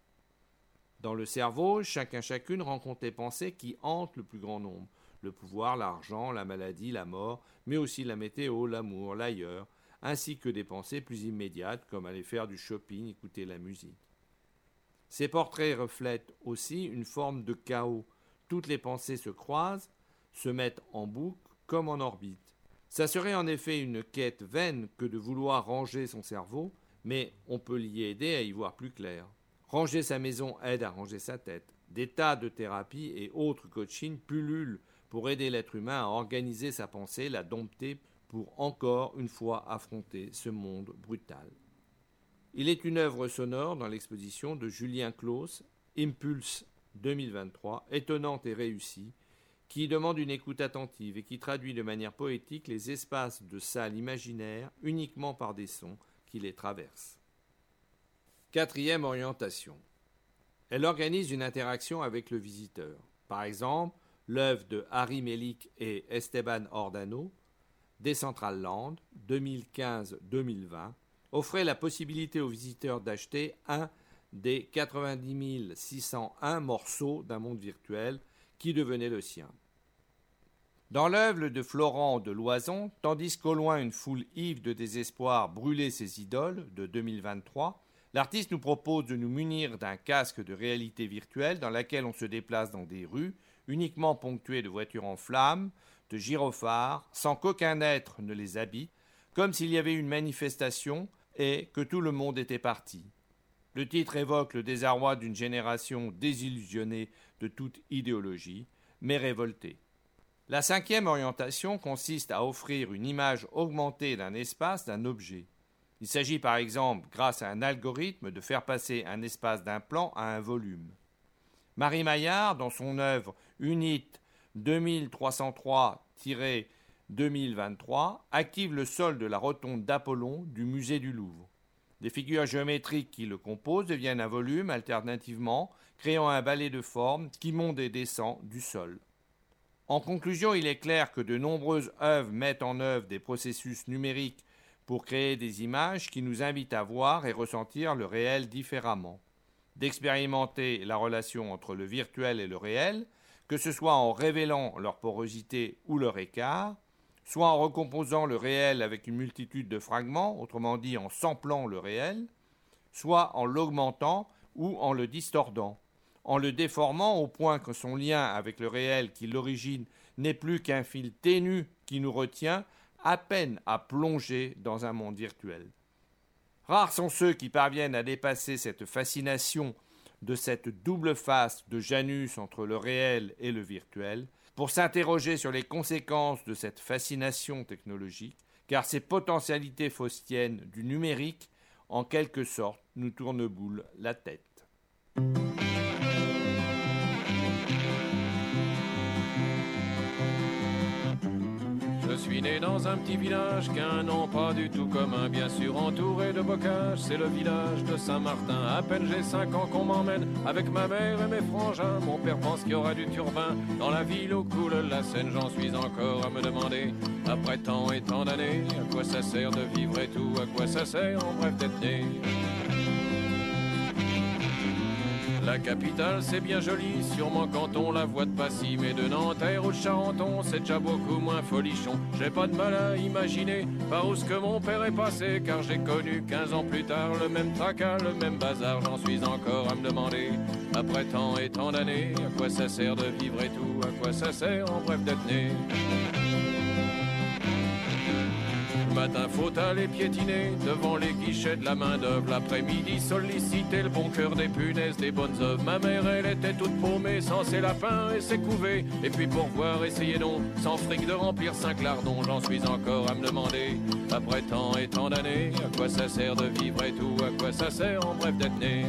Dans le cerveau, chacun chacune rencontre les pensées qui hantent le plus grand nombre. Le pouvoir, l'argent, la maladie, la mort, mais aussi la météo, l'amour, l'ailleurs, ainsi que des pensées plus immédiates comme aller faire du shopping, écouter la musique. Ces portraits reflètent aussi une forme de chaos. Toutes les pensées se croisent, se mettent en boucle comme en orbite. Ça serait en effet une quête vaine que de vouloir ranger son cerveau, mais on peut l'y aider à y voir plus clair. Ranger sa maison aide à ranger sa tête. Des tas de thérapies et autres coachings pullulent pour aider l'être humain à organiser sa pensée, la dompter pour encore une fois affronter ce monde brutal. Il est une œuvre sonore dans l'exposition de Julien Clos, Impulse deux mille vingt-trois, étonnante et réussie, qui demande une écoute attentive et qui traduit de manière poétique les espaces de salle imaginaires uniquement par des sons qui les traversent. Quatrième orientation. Elle organise une interaction avec le visiteur. Par exemple, l'œuvre de Harry Melik et Esteban Ordano, Decentraland deux mille quinze deux mille vingt, offrait la possibilité aux visiteurs d'acheter un des quatre-vingt-dix mille six cent un morceaux d'un monde virtuel qui devenait le sien. Dans l'œuvre de Florent de Loison, tandis qu'au loin une foule ivre de désespoir brûlait ses idoles de deux mille vingt-trois, l'artiste nous propose de nous munir d'un casque de réalité virtuelle dans laquelle on se déplace dans des rues uniquement ponctuées de voitures en flammes, de gyrophares, sans qu'aucun être ne les habite, comme s'il y avait une manifestation et que tout le monde était parti. Le titre évoque le désarroi d'une génération désillusionnée de toute idéologie, mais révoltée. La cinquième orientation consiste à offrir une image augmentée d'un espace, d'un objet. Il s'agit par exemple, grâce à un algorithme, de faire passer un espace d'un plan à un volume. Marie Maillard, dans son œuvre Unit deux mille trois cent trois deux mille vingt-trois, active le sol de la rotonde d'Apollon du musée du Louvre. Les figures géométriques qui le composent deviennent un volume alternativement, créant un balai de formes qui monte et descend du sol. En conclusion, il est clair que de nombreuses œuvres mettent en œuvre des processus numériques pour créer des images qui nous invitent à voir et ressentir le réel différemment, d'expérimenter la relation entre le virtuel et le réel, que ce soit en révélant leur porosité ou leur écart, soit en recomposant le réel avec une multitude de fragments, autrement dit en samplant le réel, soit en l'augmentant ou en le distordant, en le déformant au point que son lien avec le réel qui l'origine n'est plus qu'un fil ténu qui nous retient à peine à plonger dans un monde virtuel. Rares sont ceux qui parviennent à dépasser cette fascination de cette double face de Janus entre le réel et le virtuel, pour s'interroger sur les conséquences de cette fascination technologique, car ces potentialités faustiennes du numérique, en quelque sorte, nous tourneboulent la tête. Je suis né dans un petit village qu'un nom pas du tout commun, bien sûr entouré de bocages, c'est le village de Saint-Martin. À peine j'ai cinq ans qu'on m'emmène avec ma mère et mes frangins. Mon père pense qu'il y aura du turbin dans la ville où coule la Seine. J'en suis encore à me demander, après tant et tant d'années, à quoi ça sert de vivre et tout, à quoi ça sert en bref d'être né. La capitale c'est bien joli, sûrement quand on la voit de Passy, mais de Nanterre ou de Charenton c'est déjà beaucoup moins folichon. J'ai pas de mal à imaginer par où ce que mon père est passé, car j'ai connu quinze ans plus tard le même tracas, le même bazar. J'en suis encore à me demander, après tant et tant d'années, à quoi ça sert de vivre et tout, à quoi ça sert en bref d'être né. Le matin faut aller piétiner devant les guichets de la main d'œuvre. L'après-midi solliciter le bon cœur des punaises, des bonnes œuvres. Ma mère elle était toute paumée sans ses lapins et ses couvées. Et puis pour voir essayer donc sans fric de remplir cinq lardons. J'en suis encore à me demander, après tant et tant d'années, à quoi ça sert de vivre et tout, à quoi ça sert en bref d'être né.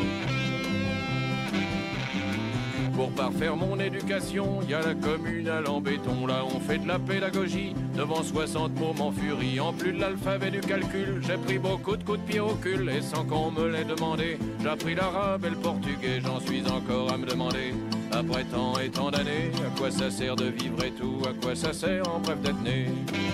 Pour parfaire mon éducation, y a la communale en béton. Là on fait de la pédagogie, devant soixante mots m'en furie. En plus de l'alphabet du calcul, j'ai pris beaucoup de coups de pied au cul. Et sans qu'on me l'ait demandé, j'ai appris l'arabe et le portugais. J'en suis encore à me demander, après tant et tant d'années, à quoi ça sert de vivre et tout, à quoi ça sert en bref d'être né.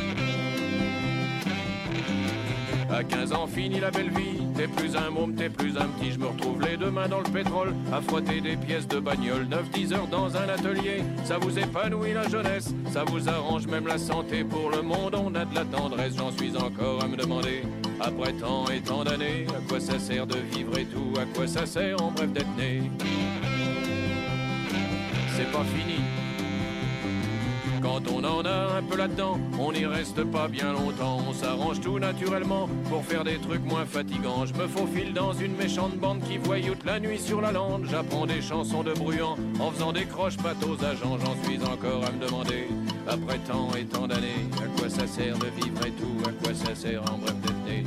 À quinze ans, fini la belle vie, t'es plus un môme, t'es plus un petit. Je me retrouve les deux mains dans le pétrole, à frotter des pièces de bagnole. neuf dix heures dans un atelier, ça vous épanouit la jeunesse, ça vous arrange même la santé. Pour le monde, on a de la tendresse, j'en suis encore à me demander, après tant et tant d'années, à quoi ça sert de vivre et tout, à quoi ça sert en bref d'être né. C'est pas fini. Quand on en a un peu là-dedans, on n'y reste pas bien longtemps. On s'arrange tout naturellement pour faire des trucs moins fatigants. Je me faufile dans une méchante bande qui voyoute la nuit sur la lande. J'apprends des chansons de Bruant en faisant des croche-pattes aux agents. J'en suis encore à me demander, après tant et tant d'années, à quoi ça sert de vivre et tout, à quoi ça sert en bref d'être né.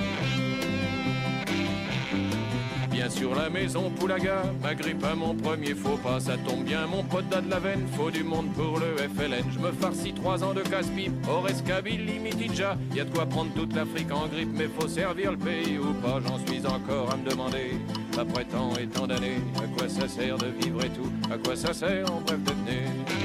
Bien sûr la maison Poulaga m'agrippe à mon premier faux pas. Ça tombe bien mon pote d'A de la veine, faut du monde pour le F L N. Je me farcis trois ans de casse-pipe, Orescabile, Limitidja. Y'a de quoi prendre toute l'Afrique en grippe, mais faut servir le pays ou pas. J'en suis encore à me demander, après tant et tant d'années, à quoi ça sert de vivre et tout, à quoi ça sert en bref d'être né.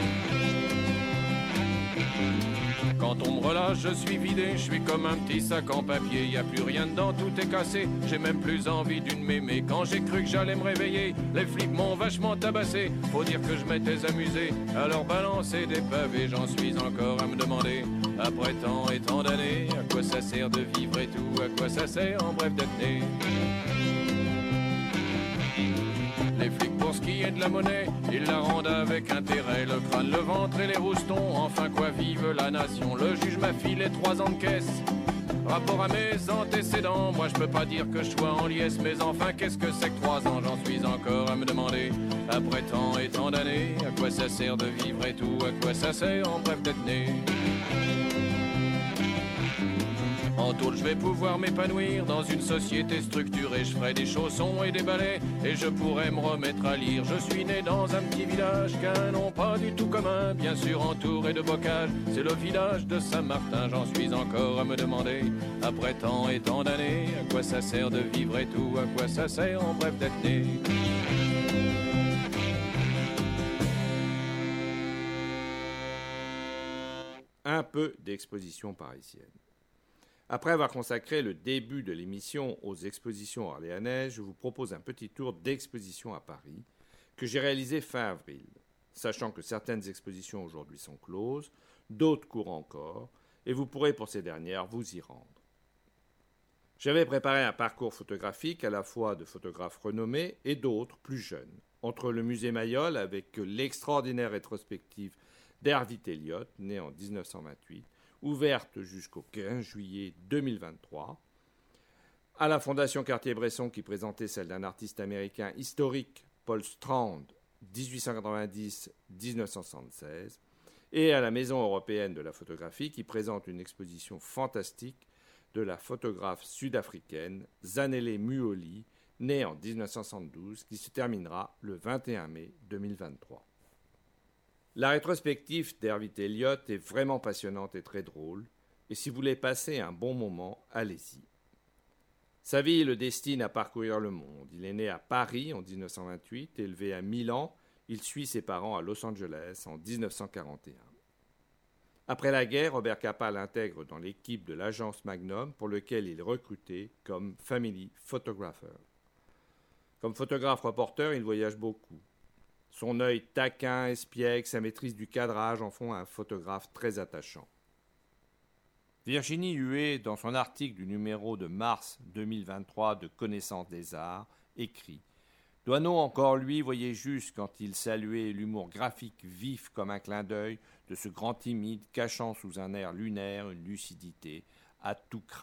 Quand on me relâche, je suis vidé, je suis comme un petit sac en papier. Y a plus rien dedans, tout est cassé, j'ai même plus envie d'une mémé. Quand j'ai cru que j'allais me réveiller, les flics m'ont vachement tabassé. Faut dire que je m'étais amusé à leur balancer des pavés. J'en suis encore à me demander, après tant et tant d'années, à quoi ça sert de vivre et tout, à quoi ça sert en bref d'être né. Les flics pour ce qui est de la monnaie, ils la rendent avec intérêt. Le crâne, le ventre et les roustons, enfin quoi vive la nation. Le juge m'a filé trois ans de caisse, rapport à mes antécédents. Moi je peux pas dire que je sois en liesse, mais enfin qu'est-ce que c'est que trois ans. J'en suis encore à me demander, après tant et tant d'années, à quoi ça sert de vivre et tout, à quoi ça sert en bref d'être né. En tôle, je vais pouvoir m'épanouir dans une société structurée. Je ferai des chaussons et des balais et je pourrai me remettre à lire. Je suis né dans un petit village qu'un nom pas du tout commun, bien sûr entouré de bocage. C'est le village de Saint-Martin, j'en suis encore à me demander, après tant et tant d'années, à quoi ça sert de vivre et tout, à quoi ça sert en bref d'être né. Un peu d'exposition parisienne. Après avoir consacré le début de l'émission aux expositions orléanaises, je vous propose un petit tour d'exposition à Paris que j'ai réalisé fin avril, sachant que certaines expositions aujourd'hui sont closes, d'autres courent encore, et vous pourrez pour ces dernières vous y rendre. J'avais préparé un parcours photographique à la fois de photographes renommés et d'autres plus jeunes, entre le musée Mayol avec l'extraordinaire rétrospective d'Hervé Elliott, né en dix-neuf cent vingt-huit, ouverte jusqu'au quinze juillet deux mille vingt-trois, à la Fondation Cartier-Bresson qui présentait celle d'un artiste américain historique, Paul Strand, dix-huit cent quatre-vingt-dix à dix-neuf cent soixante-seize, et à la Maison européenne de la photographie qui présente une exposition fantastique de la photographe sud-africaine Zanele Muholi, née en dix-neuf cent soixante-douze, qui se terminera le vingt et un mai deux mille vingt-trois. La rétrospective d'Hervé Elliott est vraiment passionnante et très drôle, et si vous voulez passer un bon moment, allez-y. Sa vie le destine à parcourir le monde. Il est né à Paris en dix-neuf cent vingt-huit, élevé à Milan, il suit ses parents à Los Angeles en dix-neuf cent quarante et un. Après la guerre, Robert Capa l'intègre dans l'équipe de l'agence Magnum pour lequel il est recruté comme family photographer. Comme photographe-reporter, il voyage beaucoup. Son œil taquin, espiègle, sa maîtrise du cadrage en font un photographe très attachant. Virginie Huet, dans son article du numéro de mars deux mille vingt-trois de Connaissance des Arts, écrit « Doisneau encore lui voyait juste quand il saluait l'humour graphique vif comme un clin d'œil de ce grand timide cachant sous un air lunaire une lucidité à tout craint. »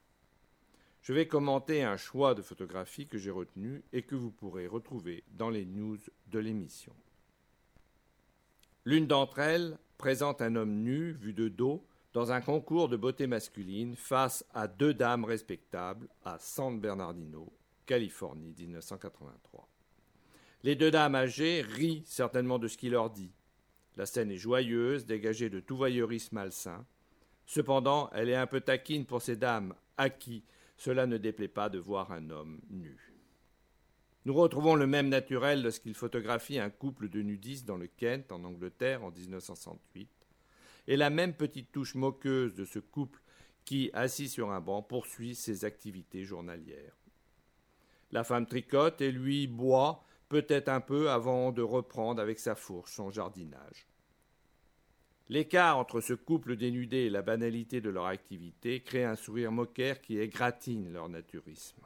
Je vais commenter un choix de photographies que j'ai retenu et que vous pourrez retrouver dans les news de l'émission. L'une d'entre elles présente un homme nu, vu de dos, dans un concours de beauté masculine face à deux dames respectables à San Bernardino, Californie, dix-neuf cent quatre-vingt-trois. Les deux dames âgées rient certainement de ce qu'il leur dit. La scène est joyeuse, dégagée de tout voyeurisme malsain. Cependant, elle est un peu taquine pour ces dames à qui cela ne déplaît pas de voir un homme nu. Nous retrouvons le même naturel lorsqu'il photographie un couple de nudistes dans le Kent, en Angleterre, en dix-neuf cent soixante-huit, et la même petite touche moqueuse de ce couple qui, assis sur un banc, poursuit ses activités journalières. La femme tricote et lui boit peut-être un peu avant de reprendre avec sa fourche son jardinage. L'écart entre ce couple dénudé et la banalité de leur activité crée un sourire moqueur qui égratigne leur naturisme.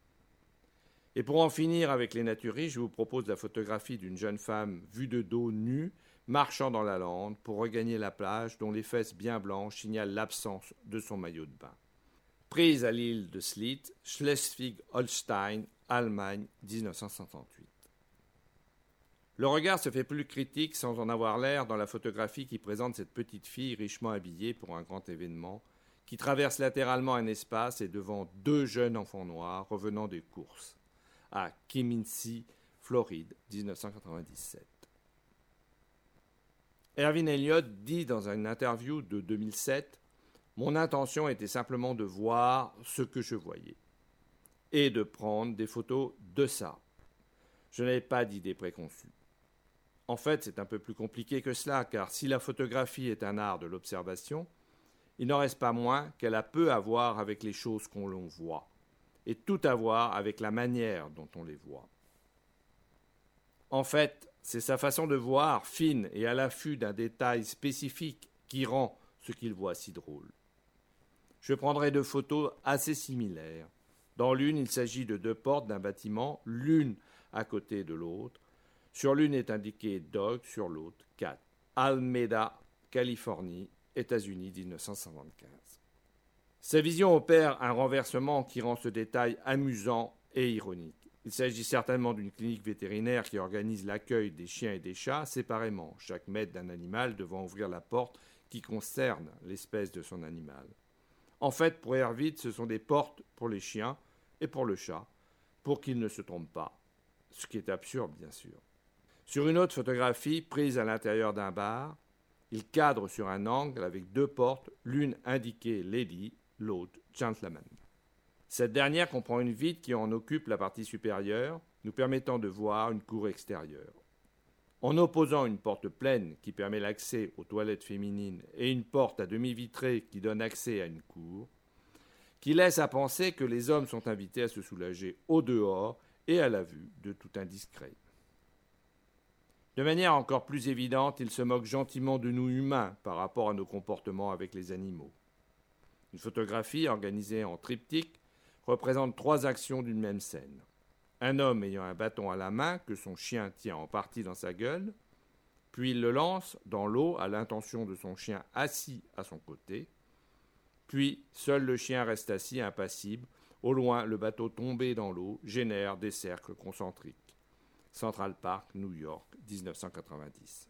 Et pour en finir avec les naturistes, je vous propose la photographie d'une jeune femme vue de dos nue, marchant dans la lande pour regagner la plage dont les fesses bien blanches signalent l'absence de son maillot de bain. Prise à l'île de Slite, Schleswig-Holstein, Allemagne, dix-neuf cent soixante-huit. Le regard se fait plus critique sans en avoir l'air dans la photographie qui présente cette petite fille richement habillée pour un grand événement, qui traverse latéralement un espace et devant deux jeunes enfants noirs revenant des courses, à Kimmins, Floride, dix-neuf cent quatre-vingt-dix-sept. Hervé Elliott dit dans une interview de deux mille sept « Mon intention était simplement de voir ce que je voyais et de prendre des photos de ça. Je n'avais pas d'idée préconçue. » En fait, c'est un peu plus compliqué que cela, car si la photographie est un art de l'observation, il n'en reste pas moins qu'elle a peu à voir avec les choses qu'on l'on voit, et tout à voir avec la manière dont on les voit. En fait, c'est sa façon de voir, fine et à l'affût d'un détail spécifique, qui rend ce qu'il voit si drôle. Je prendrai deux photos assez similaires. Dans l'une, il s'agit de deux portes d'un bâtiment, l'une à côté de l'autre. Sur l'une est indiqué Dog, sur l'autre Cat. Alameda, Californie, États-Unis, dix-neuf cent soixante-quinze. Sa vision opère un renversement qui rend ce détail amusant et ironique. Il s'agit certainement d'une clinique vétérinaire qui organise l'accueil des chiens et des chats séparément, chaque maître d'un animal devant ouvrir la porte qui concerne l'espèce de son animal. En fait, pour Hervit, ce sont des portes pour les chiens et pour le chat, pour qu'ils ne se trompent pas. Ce qui est absurde, bien sûr. Sur une autre photographie, prise à l'intérieur d'un bar, il cadre sur un angle avec deux portes, l'une indiquée Lady, l'autre Gentleman. Cette dernière comprend une vitre qui en occupe la partie supérieure, nous permettant de voir une cour extérieure. En opposant une porte pleine qui permet l'accès aux toilettes féminines et une porte à demi vitrée qui donne accès à une cour, qui laisse à penser que les hommes sont invités à se soulager au dehors et à la vue de tout indiscret. De manière encore plus évidente, il se moque gentiment de nous humains par rapport à nos comportements avec les animaux. Une photographie organisée en triptyque représente trois actions d'une même scène. Un homme ayant un bâton à la main que son chien tient en partie dans sa gueule, puis il le lance dans l'eau à l'intention de son chien assis à son côté, puis seul le chien reste assis impassible. Au loin, le bateau tombé dans l'eau génère des cercles concentriques. Central Park, New York, dix-neuf cent quatre-vingt-dix.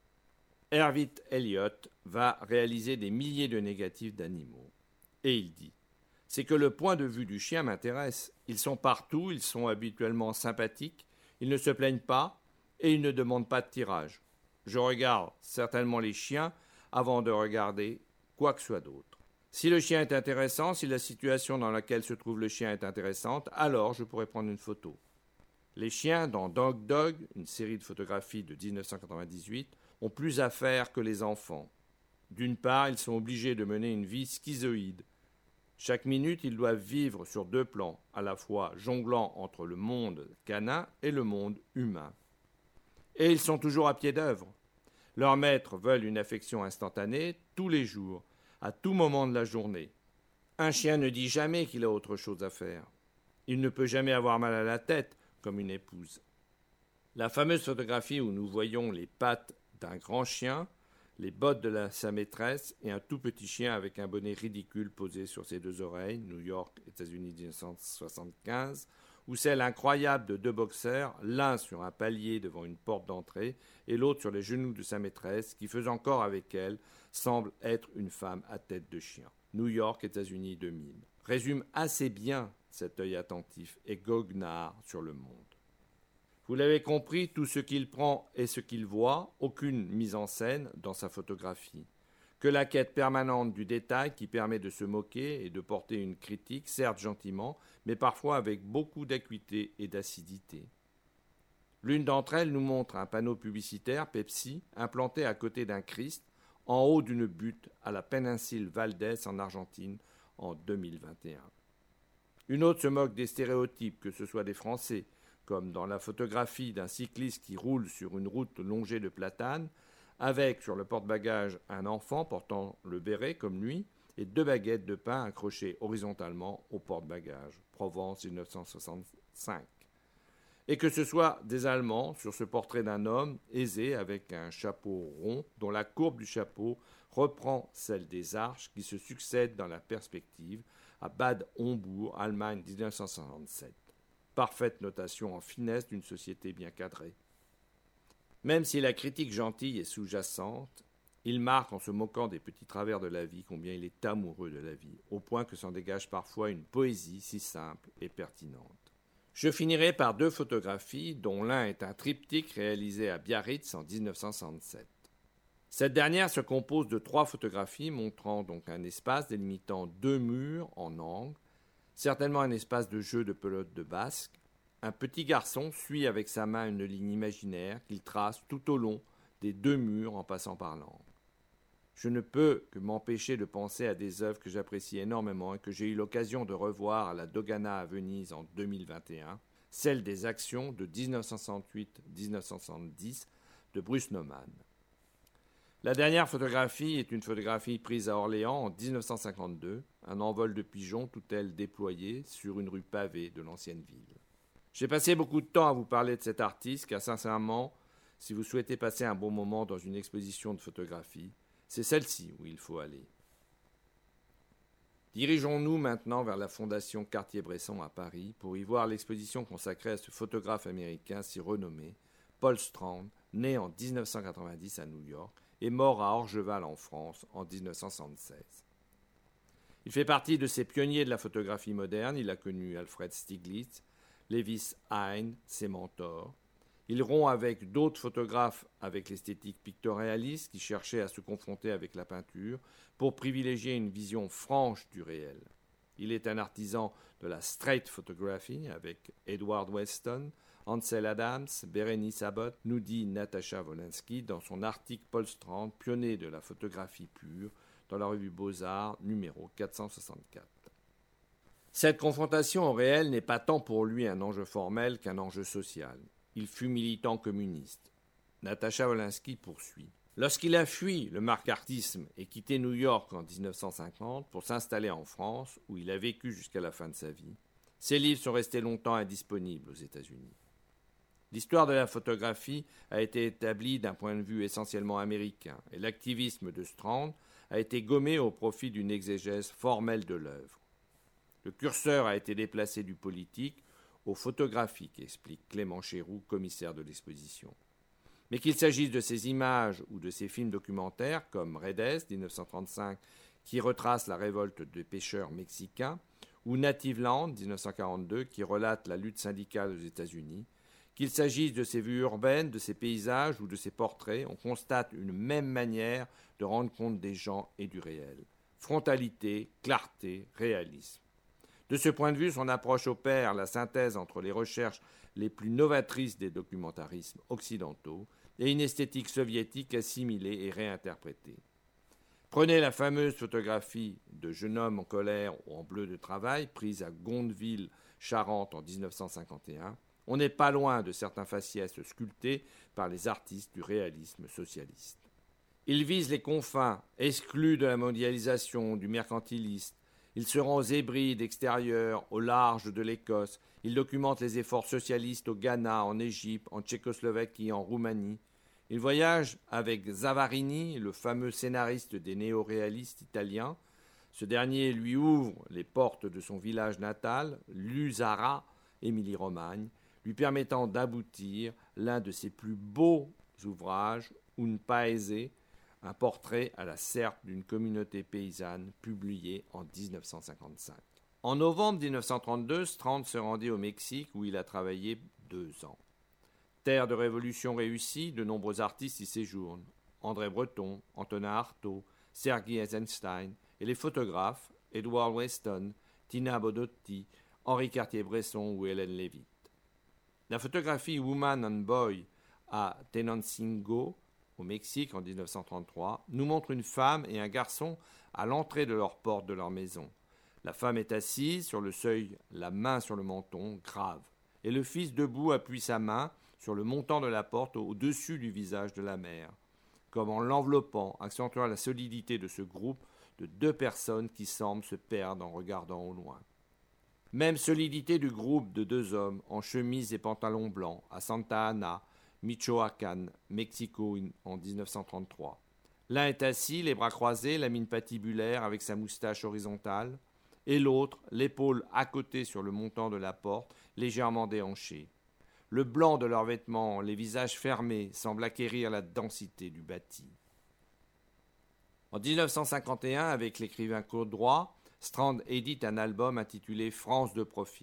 Hervit Elliott va réaliser des milliers de négatifs d'animaux. Et il dit « C'est que le point de vue du chien m'intéresse. Ils sont partout, ils sont habituellement sympathiques, ils ne se plaignent pas et ils ne demandent pas de tirage. Je regarde certainement les chiens avant de regarder quoi que ce soit d'autre. Si le chien est intéressant, si la situation dans laquelle se trouve le chien est intéressante, alors je pourrais prendre une photo. » Les chiens, dans Dog Dog, une série de photographies de dix-neuf cent quatre-vingt-dix-huit, ont plus à faire que les enfants. D'une part, ils sont obligés de mener une vie schizoïde. Chaque minute, ils doivent vivre sur deux plans, à la fois jonglant entre le monde canin et le monde humain. Et ils sont toujours à pied d'œuvre. Leurs maîtres veulent une affection instantanée, tous les jours, à tout moment de la journée. Un chien ne dit jamais qu'il a autre chose à faire. Il ne peut jamais avoir mal à la tête, comme une épouse. La fameuse photographie où nous voyons les pattes d'un grand chien, les bottes de la, sa maîtresse et un tout petit chien avec un bonnet ridicule posé sur ses deux oreilles, New York, États-Unis, dix-neuf cent soixante-quinze, ou celle incroyable de deux boxeurs, l'un sur un palier devant une porte d'entrée et l'autre sur les genoux de sa maîtresse, qui faisant corps avec elle, semble être une femme à tête de chien. New York, États-Unis, deux mille. Résume assez bien cet œil attentif et goguenard sur le monde. Vous l'avez compris, tout ce qu'il prend et ce qu'il voit, aucune mise en scène dans sa photographie. Que la quête permanente du détail qui permet de se moquer et de porter une critique, certes gentiment, mais parfois avec beaucoup d'acuité et d'acidité. L'une d'entre elles nous montre un panneau publicitaire Pepsi implanté à côté d'un Christ en haut d'une butte à la péninsule Valdés en Argentine en deux mille vingt et un. Une autre se moque des stéréotypes, que ce soit des Français, comme dans la photographie d'un cycliste qui roule sur une route longée de platanes, avec sur le porte-bagages un enfant portant le béret comme lui et deux baguettes de pain accrochées horizontalement au porte-bagages, Provence mille neuf cent soixante-cinq. Et que ce soit des Allemands sur ce portrait d'un homme aisé avec un chapeau rond dont la courbe du chapeau reprend celle des arches qui se succèdent dans la perspective à Bad Homburg, Allemagne dix-neuf cent soixante-sept. Parfaite notation en finesse d'une société bien cadrée. Même si la critique gentille est sous-jacente, il marque en se moquant des petits travers de la vie combien il est amoureux de la vie, au point que s'en dégage parfois une poésie si simple et pertinente. Je finirai par deux photographies, dont l'un est un triptyque réalisé à Biarritz en dix-neuf cent soixante-sept. Cette dernière se compose de trois photographies montrant donc un espace délimitant deux murs en angle, certainement un espace de jeu de pelote de basque. Un petit garçon suit avec sa main une ligne imaginaire qu'il trace tout au long des deux murs en passant par l'angle. Je ne peux que m'empêcher de penser à des œuvres que j'apprécie énormément et que j'ai eu l'occasion de revoir à la Dogana à Venise en deux mille vingt et un, celle des actions de dix-neuf cent soixante-huit à dix-neuf cent soixante-dix de Bruce Nauman. La dernière photographie est une photographie prise à Orléans en dix-neuf cent cinquante-deux, un envol de pigeons tout elle déployé sur une rue pavée de l'ancienne ville. J'ai passé beaucoup de temps à vous parler de cet artiste car sincèrement, si vous souhaitez passer un bon moment dans une exposition de photographie, c'est celle-ci où il faut aller. Dirigeons-nous maintenant vers la Fondation Cartier-Bresson à Paris pour y voir l'exposition consacrée à ce photographe américain si renommé, Paul Strand, né en dix-neuf cent quatre-vingt-dix à New York et mort à Orgeval en France en dix-neuf cent soixante-seize. Il fait partie de ces pionniers de la photographie moderne. Il a connu Alfred Stieglitz, Lewis Hine, ses mentors. Il rompt avec d'autres photographes avec l'esthétique pictoréaliste qui cherchaient à se confronter avec la peinture pour privilégier une vision franche du réel. Il est un artisan de la straight photography avec Edward Weston, Ansel Adams, Berenice Abbott, nous dit Natasha Wolanski dans son article Paul Strand, pionnier de la photographie pure, dans la revue Beaux-Arts, numéro quatre cent soixante-quatre. Cette confrontation au réel n'est pas tant pour lui un enjeu formel qu'un enjeu social. Il fut militant communiste. Natasha Wolanski poursuit. Lorsqu'il a fui le macartisme et quitté New York en dix-neuf cent cinquante pour s'installer en France, où il a vécu jusqu'à la fin de sa vie, ses livres sont restés longtemps indisponibles aux États-Unis. L'histoire de la photographie a été établie d'un point de vue essentiellement américain, et l'activisme de Strand a été gommé au profit d'une exégèse formelle de l'œuvre. Le curseur a été déplacé du politique au photographique, explique Clément Chéroux, commissaire de l'exposition. Mais qu'il s'agisse de ces images ou de ces films documentaires, comme Redes, dix-neuf cent trente-cinq, qui retrace la révolte des pêcheurs mexicains, ou Native Land, dix-neuf cent quarante-deux, qui relate la lutte syndicale aux États-Unis, qu'il s'agisse de ces vues urbaines, de ces paysages ou de ces portraits, on constate une même manière de rendre compte des gens et du réel. Frontalité, clarté, réalisme. De ce point de vue, son approche opère la synthèse entre les recherches les plus novatrices des documentarismes occidentaux et une esthétique soviétique assimilée et réinterprétée. Prenez la fameuse photographie de jeune homme en colère ou en bleu de travail, prise à Gondeville, Charente en dix-neuf cent cinquante et un. On n'est pas loin de certains faciès sculptés par les artistes du réalisme socialiste. Il vise les confins, exclus de la mondialisation, du mercantilisme. Il se rend aux Hébrides extérieures, au large de l'Écosse. Il documente les efforts socialistes au Ghana, en Égypte, en Tchécoslovaquie, en Roumanie. Il voyage avec Zavarini, le fameux scénariste des néo-réalistes italiens. Ce dernier lui ouvre les portes de son village natal, Lusara, Émilie-Romagne, lui permettant d'aboutir l'un de ses plus beaux ouvrages, Un Paese, un portrait à la serpe d'une communauté paysanne, publié en dix-neuf cent cinquante-cinq. En novembre dix-neuf cent trente-deux, Strand se rendit au Mexique où il a travaillé deux ans. Terre de révolution réussie, de nombreux artistes y séjournent. André Breton, Antonin Artaud, Sergei Eisenstein et les photographes Edward Weston, Tina Bodotti, Henri Cartier-Bresson ou Hélène Lévite. La photographie Woman and Boy à Tenancingo, au Mexique en dix-neuf cent trente-trois, nous montre une femme et un garçon à l'entrée de leur porte de leur maison. La femme est assise sur le seuil, la main sur le menton, grave, et le fils debout appuie sa main sur le montant de la porte au-dessus du visage de la mère, comme en l'enveloppant, accentuant la solidité de ce groupe de deux personnes qui semblent se perdre en regardant au loin. Même solidité du groupe de deux hommes en chemise et pantalon blanc à Santa Ana, Michoacán, Mexico en dix-neuf cent trente-trois. L'un est assis, les bras croisés, la mine patibulaire avec sa moustache horizontale, et l'autre, l'épaule à côté sur le montant de la porte, légèrement déhanché. Le blanc de leurs vêtements, les visages fermés, semblent acquérir la densité du bâti. En dix-neuf cent cinquante et un, avec l'écrivain Claude Droit, Strand édite un album intitulé « France de profil ».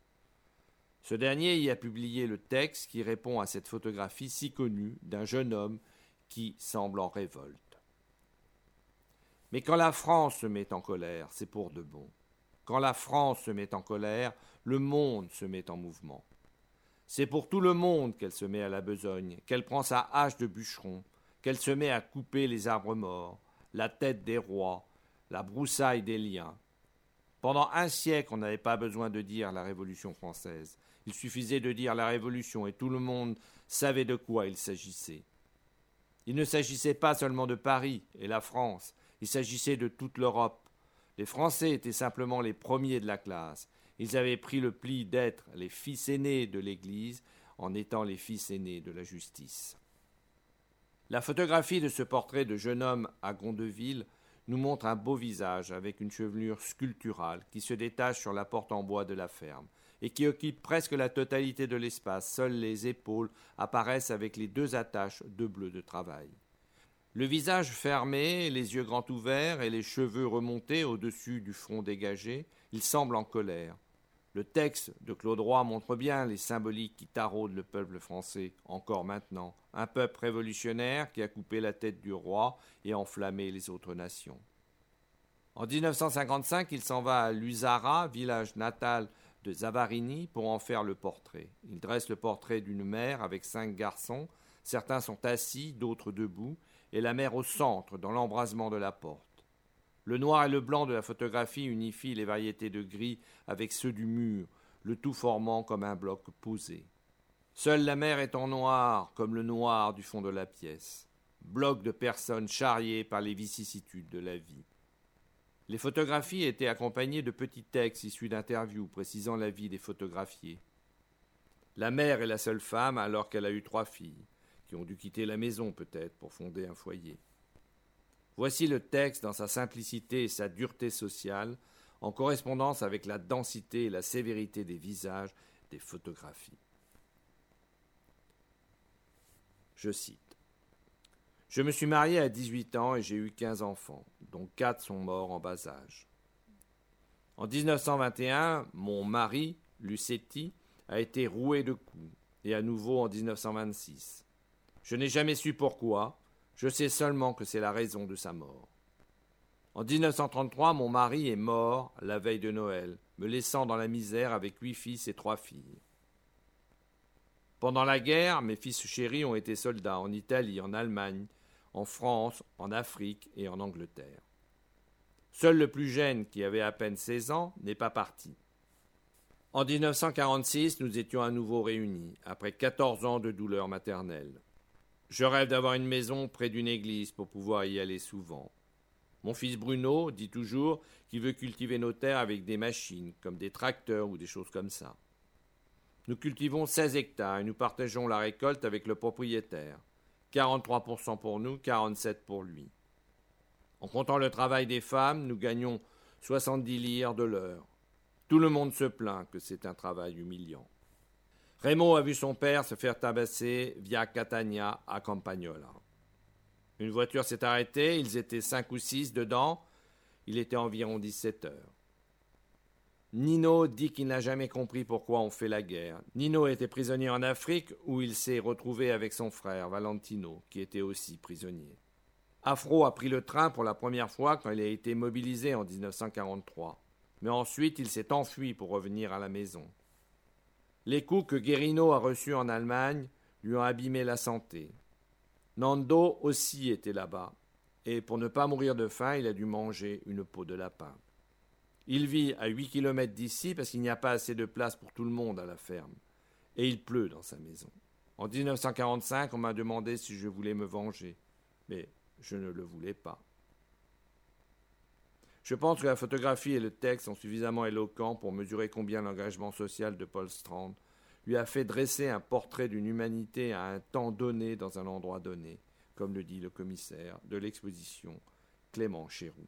Ce dernier y a publié le texte qui répond à cette photographie si connue d'un jeune homme qui semble en révolte. Mais quand la France se met en colère, c'est pour de bon. Quand la France se met en colère, le monde se met en mouvement. C'est pour tout le monde qu'elle se met à la besogne, qu'elle prend sa hache de bûcheron, qu'elle se met à couper les arbres morts, la tête des rois, la broussaille des liens. Pendant un siècle, on n'avait pas besoin de dire la Révolution française. Il suffisait de dire la Révolution et tout le monde savait de quoi il s'agissait. Il ne s'agissait pas seulement de Paris et la France, il s'agissait de toute l'Europe. Les Français étaient simplement les premiers de la classe. Ils avaient pris le pli d'être les fils aînés de l'Église en étant les fils aînés de la justice. La photographie de ce portrait de jeune homme à Gondeville nous montre un beau visage avec une chevelure sculpturale qui se détache sur la porte en bois de la ferme et qui occupe presque la totalité de l'espace. Seules les épaules apparaissent avec les deux attaches de bleu de travail. Le visage fermé, les yeux grands ouverts et les cheveux remontés au-dessus du front dégagé, il semble en colère. Le texte de Claude Roy montre bien les symboliques qui taraudent le peuple français, encore maintenant. Un peuple révolutionnaire qui a coupé la tête du roi et enflammé les autres nations. En dix-neuf cent cinquante-cinq, il s'en va à Lusara, village natal de Zavarini, pour en faire le portrait. Il dresse le portrait d'une mère avec cinq garçons. Certains sont assis, d'autres debout, et la mère au centre, dans l'embrasement de la porte. Le noir et le blanc de la photographie unifient les variétés de gris avec ceux du mur, le tout formant comme un bloc posé. Seule la mer est en noir, comme le noir du fond de la pièce. Bloc de personnes charriées par les vicissitudes de la vie. Les photographies étaient accompagnées de petits textes issus d'interviews précisant la vie des photographiés. La mère est la seule femme alors qu'elle a eu trois filles, qui ont dû quitter la maison peut-être pour fonder un foyer. Voici le texte dans sa simplicité et sa dureté sociale, en correspondance avec la densité et la sévérité des visages des photographies. Je cite. « Je me suis marié à dix-huit ans et j'ai eu quinze enfants, dont quatre sont morts en bas âge. En dix-neuf cent vingt et un, mon mari, Lucetti, a été roué de coups, et à nouveau en dix-neuf cent vingt-six. Je n'ai jamais su pourquoi, je sais seulement que c'est la raison de sa mort. En dix-neuf cent trente-trois, mon mari est mort la veille de Noël, me laissant dans la misère avec huit fils et trois filles. Pendant la guerre, mes fils chéris ont été soldats en Italie, en Allemagne, en France, en Afrique et en Angleterre. Seul le plus jeune, qui avait à peine seize ans, n'est pas parti. En dix-neuf cent quarante-six, nous étions à nouveau réunis, après quatorze ans de douleur maternelle. Je rêve d'avoir une maison près d'une église pour pouvoir y aller souvent. Mon fils Bruno dit toujours qu'il veut cultiver nos terres avec des machines, comme des tracteurs ou des choses comme ça. Nous cultivons seize hectares et nous partageons la récolte avec le propriétaire. quarante-trois pour cent pour nous, quarante-sept pour lui. En comptant le travail des femmes, nous gagnons soixante-dix lire de l'heure. Tout le monde se plaint que c'est un travail humiliant. Raymond a vu son père se faire tabasser via Catania à Campagnola. Une voiture s'est arrêtée, ils étaient cinq ou six dedans, il était environ dix-sept heures. Nino dit qu'il n'a jamais compris pourquoi on fait la guerre. Nino était prisonnier en Afrique où il s'est retrouvé avec son frère Valentino, qui était aussi prisonnier. Afro a pris le train pour la première fois quand il a été mobilisé en dix-neuf cent quarante-trois. Mais ensuite il s'est enfui pour revenir à la maison. Les coups que Guerino a reçus en Allemagne lui ont abîmé la santé. Nando aussi était là-bas, et pour ne pas mourir de faim, il a dû manger une peau de lapin. Il vit à huit kilomètres d'ici parce qu'il n'y a pas assez de place pour tout le monde à la ferme, et il pleut dans sa maison. En dix-neuf cent quarante-cinq, on m'a demandé si je voulais me venger, mais je ne le voulais pas. Je pense que la photographie et le texte sont suffisamment éloquents pour mesurer combien l'engagement social de Paul Strand lui a fait dresser un portrait d'une humanité à un temps donné dans un endroit donné, comme le dit le commissaire de l'exposition Clément Chéroux.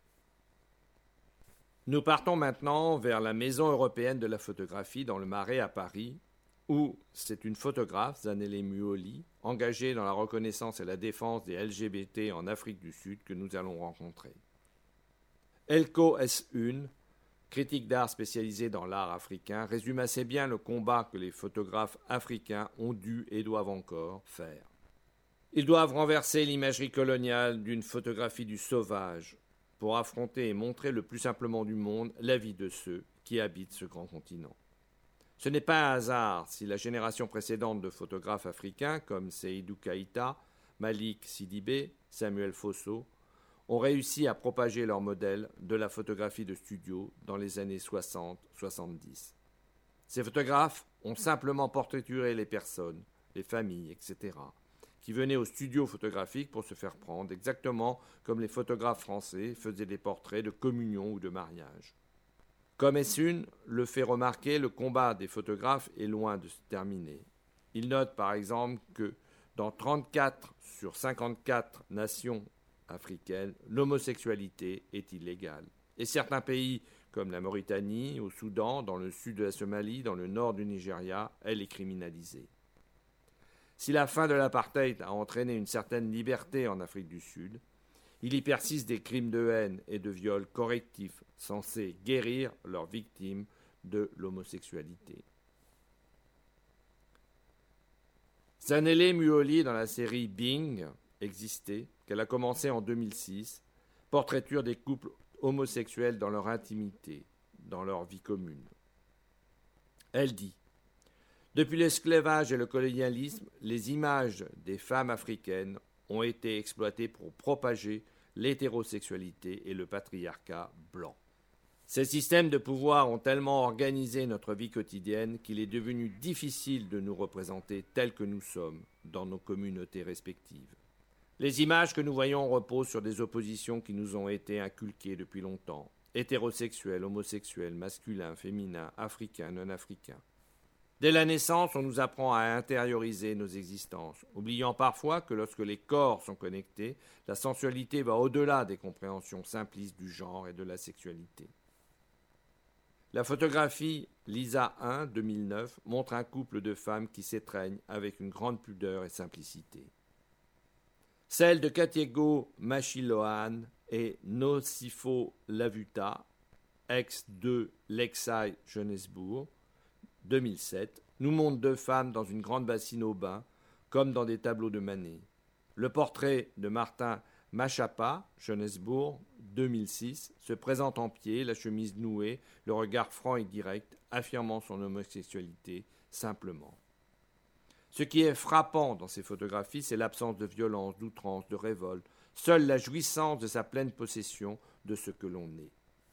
Nous partons maintenant vers la Maison européenne de la photographie dans le Marais à Paris, où c'est une photographe, Zanele Muoli, engagée dans la reconnaissance et la défense des L G B T en Afrique du Sud que nous allons rencontrer. Elko S un, critique d'art spécialisée dans l'art africain, résume assez bien le combat que les photographes africains ont dû et doivent encore faire. Ils doivent renverser l'imagerie coloniale d'une photographie du sauvage pour affronter et montrer le plus simplement du monde la vie de ceux qui habitent ce grand continent. Ce n'est pas un hasard si la génération précédente de photographes africains comme Seydou Keïta, Malik Sidibé, Samuel Fosso ont réussi à propager leur modèle de la photographie de studio dans les années soixante soixante-dix. Ces photographes ont simplement portraituré les personnes, les familles, et cetera, qui venaient au studio photographique pour se faire prendre, exactement comme les photographes français faisaient des portraits de communion ou de mariage. Comme S un le fait remarquer, le combat des photographes est loin de se terminer. Il note par exemple que dans trente-quatre sur cinquante-quatre nations africaine, l'homosexualité est illégale. Et certains pays, comme la Mauritanie, au Soudan, dans le sud de la Somalie, dans le nord du Nigeria, elle est criminalisée. Si la fin de l'apartheid a entraîné une certaine liberté en Afrique du Sud, il y persiste des crimes de haine et de viol correctifs censés guérir leurs victimes de l'homosexualité. Zanele Muholi, dans la série Bing, existait, qu'elle a commencé en deux mille six, portraiture des couples homosexuels dans leur intimité, dans leur vie commune. Elle dit « Depuis l'esclavage et le colonialisme, les images des femmes africaines ont été exploitées pour propager l'hétérosexualité et le patriarcat blanc. Ces systèmes de pouvoir ont tellement organisé notre vie quotidienne qu'il est devenu difficile de nous représenter tels que nous sommes dans nos communautés respectives. Les images que nous voyons reposent sur des oppositions qui nous ont été inculquées depuis longtemps, hétérosexuels, homosexuels, masculins, féminins, africains, non-africains. Dès la naissance, on nous apprend à intérioriser nos existences, oubliant parfois que lorsque les corps sont connectés, la sensualité va au-delà des compréhensions simplistes du genre et de la sexualité. La photographie Lisa un, deux mille neuf, montre un couple de femmes qui s'étreignent avec une grande pudeur et simplicité. Celle de Katiego Machiloan et Nosifo Lavuta, ex de Lexai Johannesburg, deux mille sept, nous montre deux femmes dans une grande bassine au bain, comme dans des tableaux de Manet. Le portrait de Martin Machapa, Johannesburg, deux mille six, se présente en pied, la chemise nouée, le regard franc et direct, affirmant son homosexualité simplement. Ce qui est frappant dans ces photographies, c'est l'absence de violence, d'outrance, de révolte, seule la jouissance de sa pleine possession de ce que l'on est.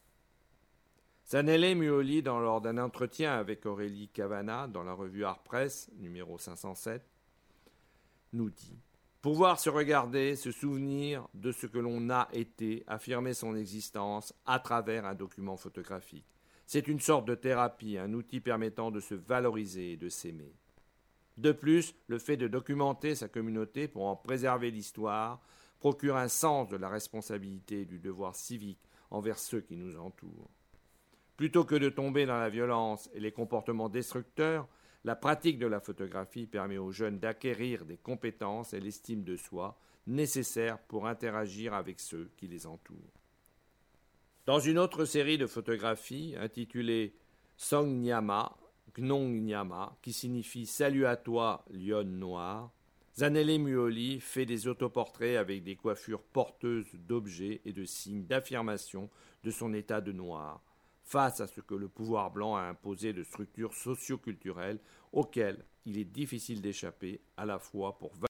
Zanele Muholi, dans, lors d'un entretien avec Aurélie Cavana dans la revue Art Press, numéro cinq cent sept, nous dit « Pouvoir se regarder, se souvenir de ce que l'on a été, affirmer son existence à travers un document photographique. C'est une sorte de thérapie, un outil permettant de se valoriser et de s'aimer. De plus, le fait de documenter sa communauté pour en préserver l'histoire procure un sens de la responsabilité et du devoir civique envers ceux qui nous entourent. Plutôt que de tomber dans la violence et les comportements destructeurs, la pratique de la photographie permet aux jeunes d'acquérir des compétences et l'estime de soi nécessaires pour interagir avec ceux qui les entourent. » Dans une autre série de photographies intitulée Song Nyama, Gnong Nyama, qui signifie « Salut à toi, lionne noire », Zanele Muholi fait des autoportraits avec des coiffures porteuses d'objets et de signes d'affirmation de son état de noir, face à ce que le pouvoir blanc a imposé de structures socio-culturelles auxquelles il est difficile d'échapper à la fois pour